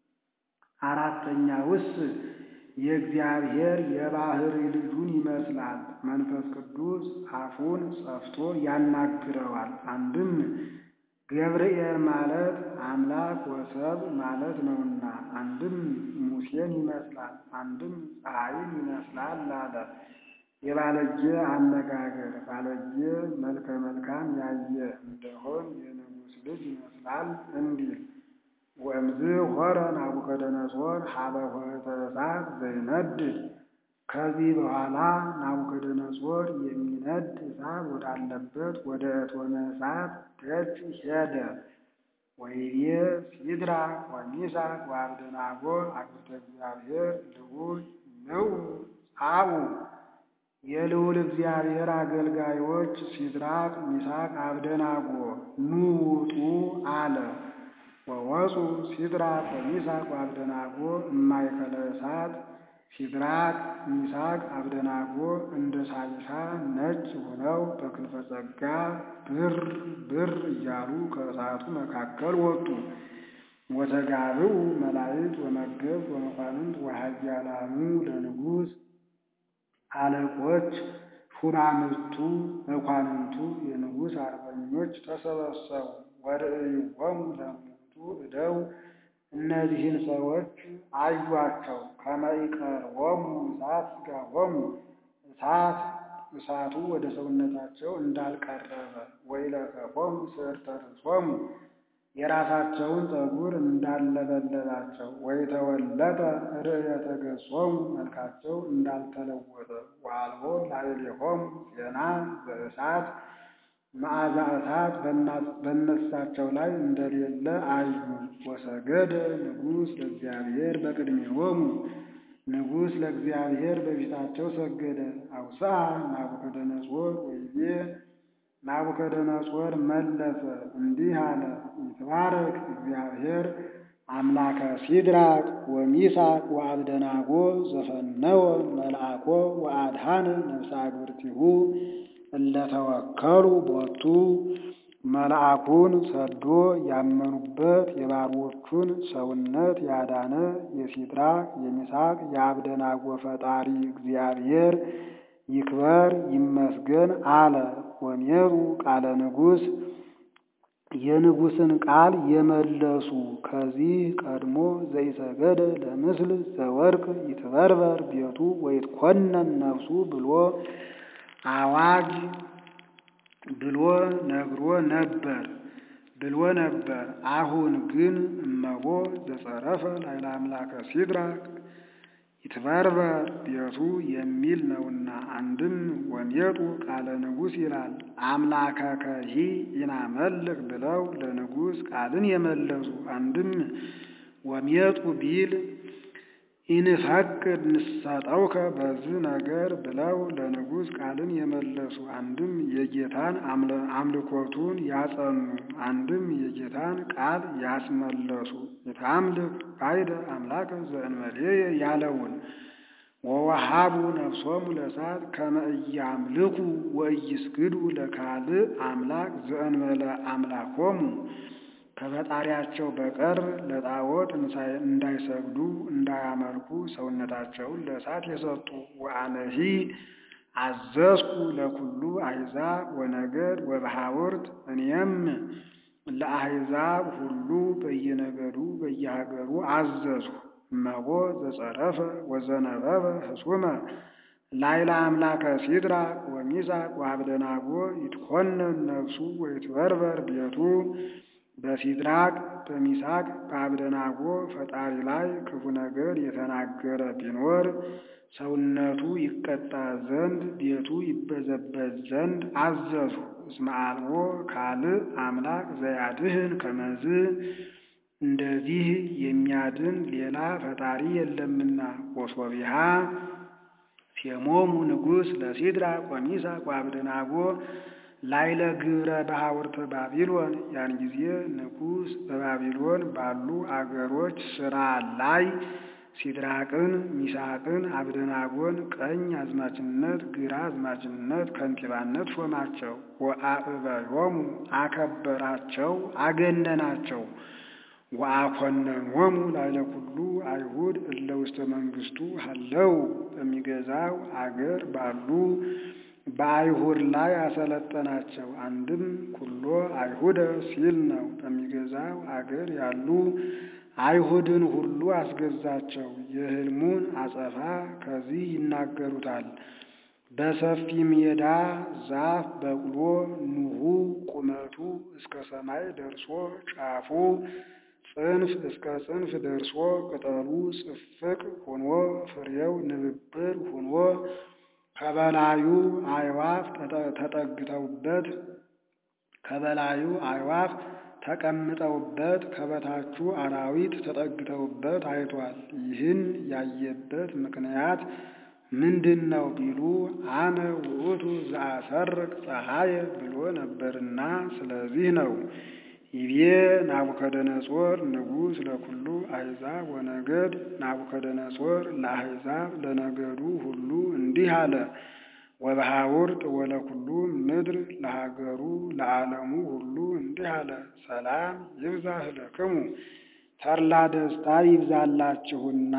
አራተኛውስ የእግዚአብሔር የባህሪ ልጁን ይመስላል። መንፈስ ቅዱስ አፉን ጸፍቶ ያናግረዋል። አንድም ገብርኤል ማለት አምላክ ወሰብ ማለት ነውና፣ አንድም ሙሴን ይመስላል፣ አንድም ፀሐይን ይመስላል አለ። የባለጌ አነጋገር ባለጌ መልከ መልካም ያየ እንደሆን የንጉሥ ልጅ ይመስላል እንዲል። ወእምዝ ሆረ ናቡከደነፆር ሀበ ኆኅተ እሳት ዘይነድድ ከዚህ በኋላ ናቡከደነፆር የሚነድ እሳት ወዳለበት ወደ እቶነ እሳት ደጅ ሄደ። ወይቤ ሲድራቅ ወሚሳቅ ወአብደናጎ አግብተ እግዚአብሔር ልዑል ንዑ ጻኡ የልዑል እግዚአብሔር አገልጋዮች ሲድራቅ ሚሳቅ አብደናጎ ኑ ውጡ አለ። ወወፁ ሲድራቅ ወሚሳቅ ወአብደናጎ እማእከለ እሳት ሲድራቅ ሚሳቅ አብደናጎ እንደ ሳቢሳ ነጭ ሆነው በክንፈ ጸጋ ብር ብር እያሉ ከእሳቱ መካከል ወጡ። ወተጋብኡ መላእክት ወመገብ ወመኳንንት ወኃያላኑ ለንጉሥ አለቆች ሹማምንቱ መኳንንቱ የንጉሥ አርበኞች ተሰበሰቡ። ወርእይዎሙ ለእሙንቱ እደው እነዚህን ሰዎች አዩአቸው። ከመ ይቀርቦሙ እሳት ሥጋሆሙ እሳት እሳቱ ወደ ሰውነታቸው እንዳልቀረበ ወይለከፎሙ ስዕርተ ርእሶሙ የራሳቸውን ጠጉር እንዳለበለባቸው ወይተወለጠ ርእየተ ገጾሙ መልካቸው እንዳልተለወጠ ወአልቦ ላዕሌሆሙ ዜና በእሳት መዓዛ እሳት በነሳቸው ላይ እንደሌለ አዩ። ወሰገደ ንጉሥ ለእግዚአብሔር በቅድሜሆሙ ንጉሥ ለእግዚአብሔር በፊታቸው ሰገደ። አውስአ ናቡከደነፆር ወይቤ ናቡከደነፆር መለሰ እንዲህ አለ፣ ይትባረክ እግዚአብሔር አምላከ ሲድራቅ ወሚሳቅ ወአብደናጎ ዘፈነወ መልአኮ ወአድኃነ ነፍሰ አግብርቲሁ እለተወከሉ ቦቱ መልአኩን ሰዶ ያመኑበት የባሮቹን ሰውነት ያዳነ የሲድራቅ የሚሳቅ የአብደናጎ ፈጣሪ እግዚአብሔር ይክበር ይመስገን አለ። ወኔሩ ቃለ ንጉሥ የንጉሥን ቃል የመለሱ ከዚህ ቀድሞ ዘይሰገደ ለምስል ዘወርቅ ይትበርበር ቤቱ ወይትኮነን ነፍሱ ብሎ አዋጅ ብሎ ነግሮ ነበር ብሎ ነበር። አሁን ግን እመቦ ዘጸረፈ ላዕለ አምላከ ሲድራቅ ይትበርበር ቤቱ የሚል ነውና፣ አንድም ወኔጡ ቃለ ንጉሥ ይላል። አምላከ ከሂ ይናመልክ ብለው ለንጉሥ ቃልን የመለሱ፣ አንድም ወሜጡ ቢል ኢንፈቅድ ንሰጠውከ በዚህ ነገር ብለው ለንጉሥ ቃልን የመለሱ፣ አንድም የጌታን አምልኮቱን ያጸኑ፣ አንድም የጌታን ቃል ያስመለሱ። የታምልክ ባይደ አምላከ ዘእንበሌየ ያለውን ወወሃቡ ነፍሶሙ ለእሳት ከመ ኢያምልኩ ወኢይስግዱ ለካልእ አምላክ ዘእንበለ አምላኮሙ ከፈጣሪያቸው በቀር ለጣዖት እንዳይሰግዱ እንዳያመልኩ ሰውነታቸውን ለእሳት የሰጡ። ወአነሂ አዘዝኩ ለኩሉ አሕዛብ ወነገድ ወበሃውርት እኔም ለአሕዛብ ሁሉ በየነገዱ በየሀገሩ አዘዝኩ። እመቦ ዘጸረፈ ወዘነበበ ህሱመ ላዕለ አምላከ ሲድራቅ ወሚሳቅ ወአብደናጎ ይትኮነን ነፍሱ ወይትበርበር ቤቱ በሲድራቅ በሚሳቅ በአብደናጎ ፈጣሪ ላይ ክፉ ነገር የተናገረ ቢኖር ሰውነቱ ይቀጣ ዘንድ ቤቱ ይበዘበዝ ዘንድ አዘዙ። እስመ አልቦ ካልእ አምላክ ዘያድኅን ከመዝ እንደዚህ የሚያድን ሌላ ፈጣሪ የለምና። ወሶቢሃ ሴሞሙ ንጉሥ ለሲድራቅ ወሚሳቅ ወአብደናጎ ላይለ ግብረ በሐውርተ ባቢሎን። ያን ጊዜ ንጉሥ በባቢሎን ባሉ አገሮች ሥራ ላይ ሲድራቅን ሚሳቅን አብደናጎን ቀኝ አዝማችነት ግራ አዝማችነት ከንቲባነት ሾማቸው። ወአዕበዮሙ አከበራቸው አገነናቸው። ወአኮነኖሙ ላዕለ ኩሉ አይሁድ እለ ውስተ መንግሥቱ ሀለው በሚገዛው አገር ባሉ በአይሁድ ላይ አሰለጠናቸው። አንድም ኩሎ አይሁደ ሲል ነው። በሚገዛው አገር ያሉ አይሁድን ሁሉ አስገዛቸው። የሕልሙን አጸፋ ከዚህ ይናገሩታል። በሰፊ ሜዳ ዛፍ በቅሎ ኑሁ ቁመቱ እስከ ሰማይ ደርሶ ጫፉ ጽንፍ እስከ ጽንፍ ደርሶ ቅጠሉ ጽፍቅ ሆኖ ፍሬው ንብብር ሆኖ ከበላዩ አዕዋፍ ተጠግተውበት ከበላዩ አዕዋፍ ተቀምጠውበት ከበታቹ አራዊት ተጠግተውበት አይቷል። ይህን ያየበት ምክንያት ምንድን ነው ቢሉ አነ ውእቱ ዘአሰርቅ ፀሐየ ብሎ ነበርና ስለዚህ ነው። ይቤ ናቡከደነጾር ንጉሥ ለኩሉ አሕዛብ ወነገድ። ናቡከደነጾር ለአሕዛብ ለነገዱ ሁሉ እንዲህ አለ። ወበሐውርት ወለኩሉ ምድር ለሀገሩ ለዓለሙ ሁሉ እንዲህ አለ። ሰላም ይብዛህ ለክሙ ተድላ ደስታ ይብዛላችሁና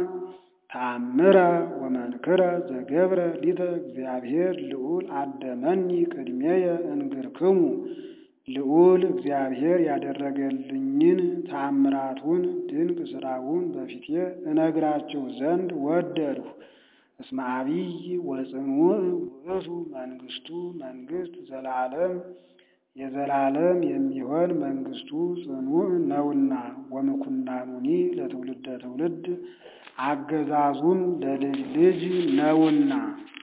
ተአምረ ወመንክረ ዘገብረ ሊተ እግዚአብሔር ልዑል አደመኒ ቅድሜየ እንግርክሙ። ልዑል እግዚአብሔር ያደረገልኝን ተአምራቱን ድንቅ ሥራውን በፊቴ እነግራችሁ ዘንድ ወደድሁ። እስመ አቢይ ወጽኑዕ ውእቱ መንግሥቱ መንግሥት ዘላለም የዘላለም የሚሆን መንግሥቱ ጽኑዕ ነውና። ወምኩናኑኒ ለትውልደ ትውልድ አገዛዙም ለልጅ ልጅ ነውና።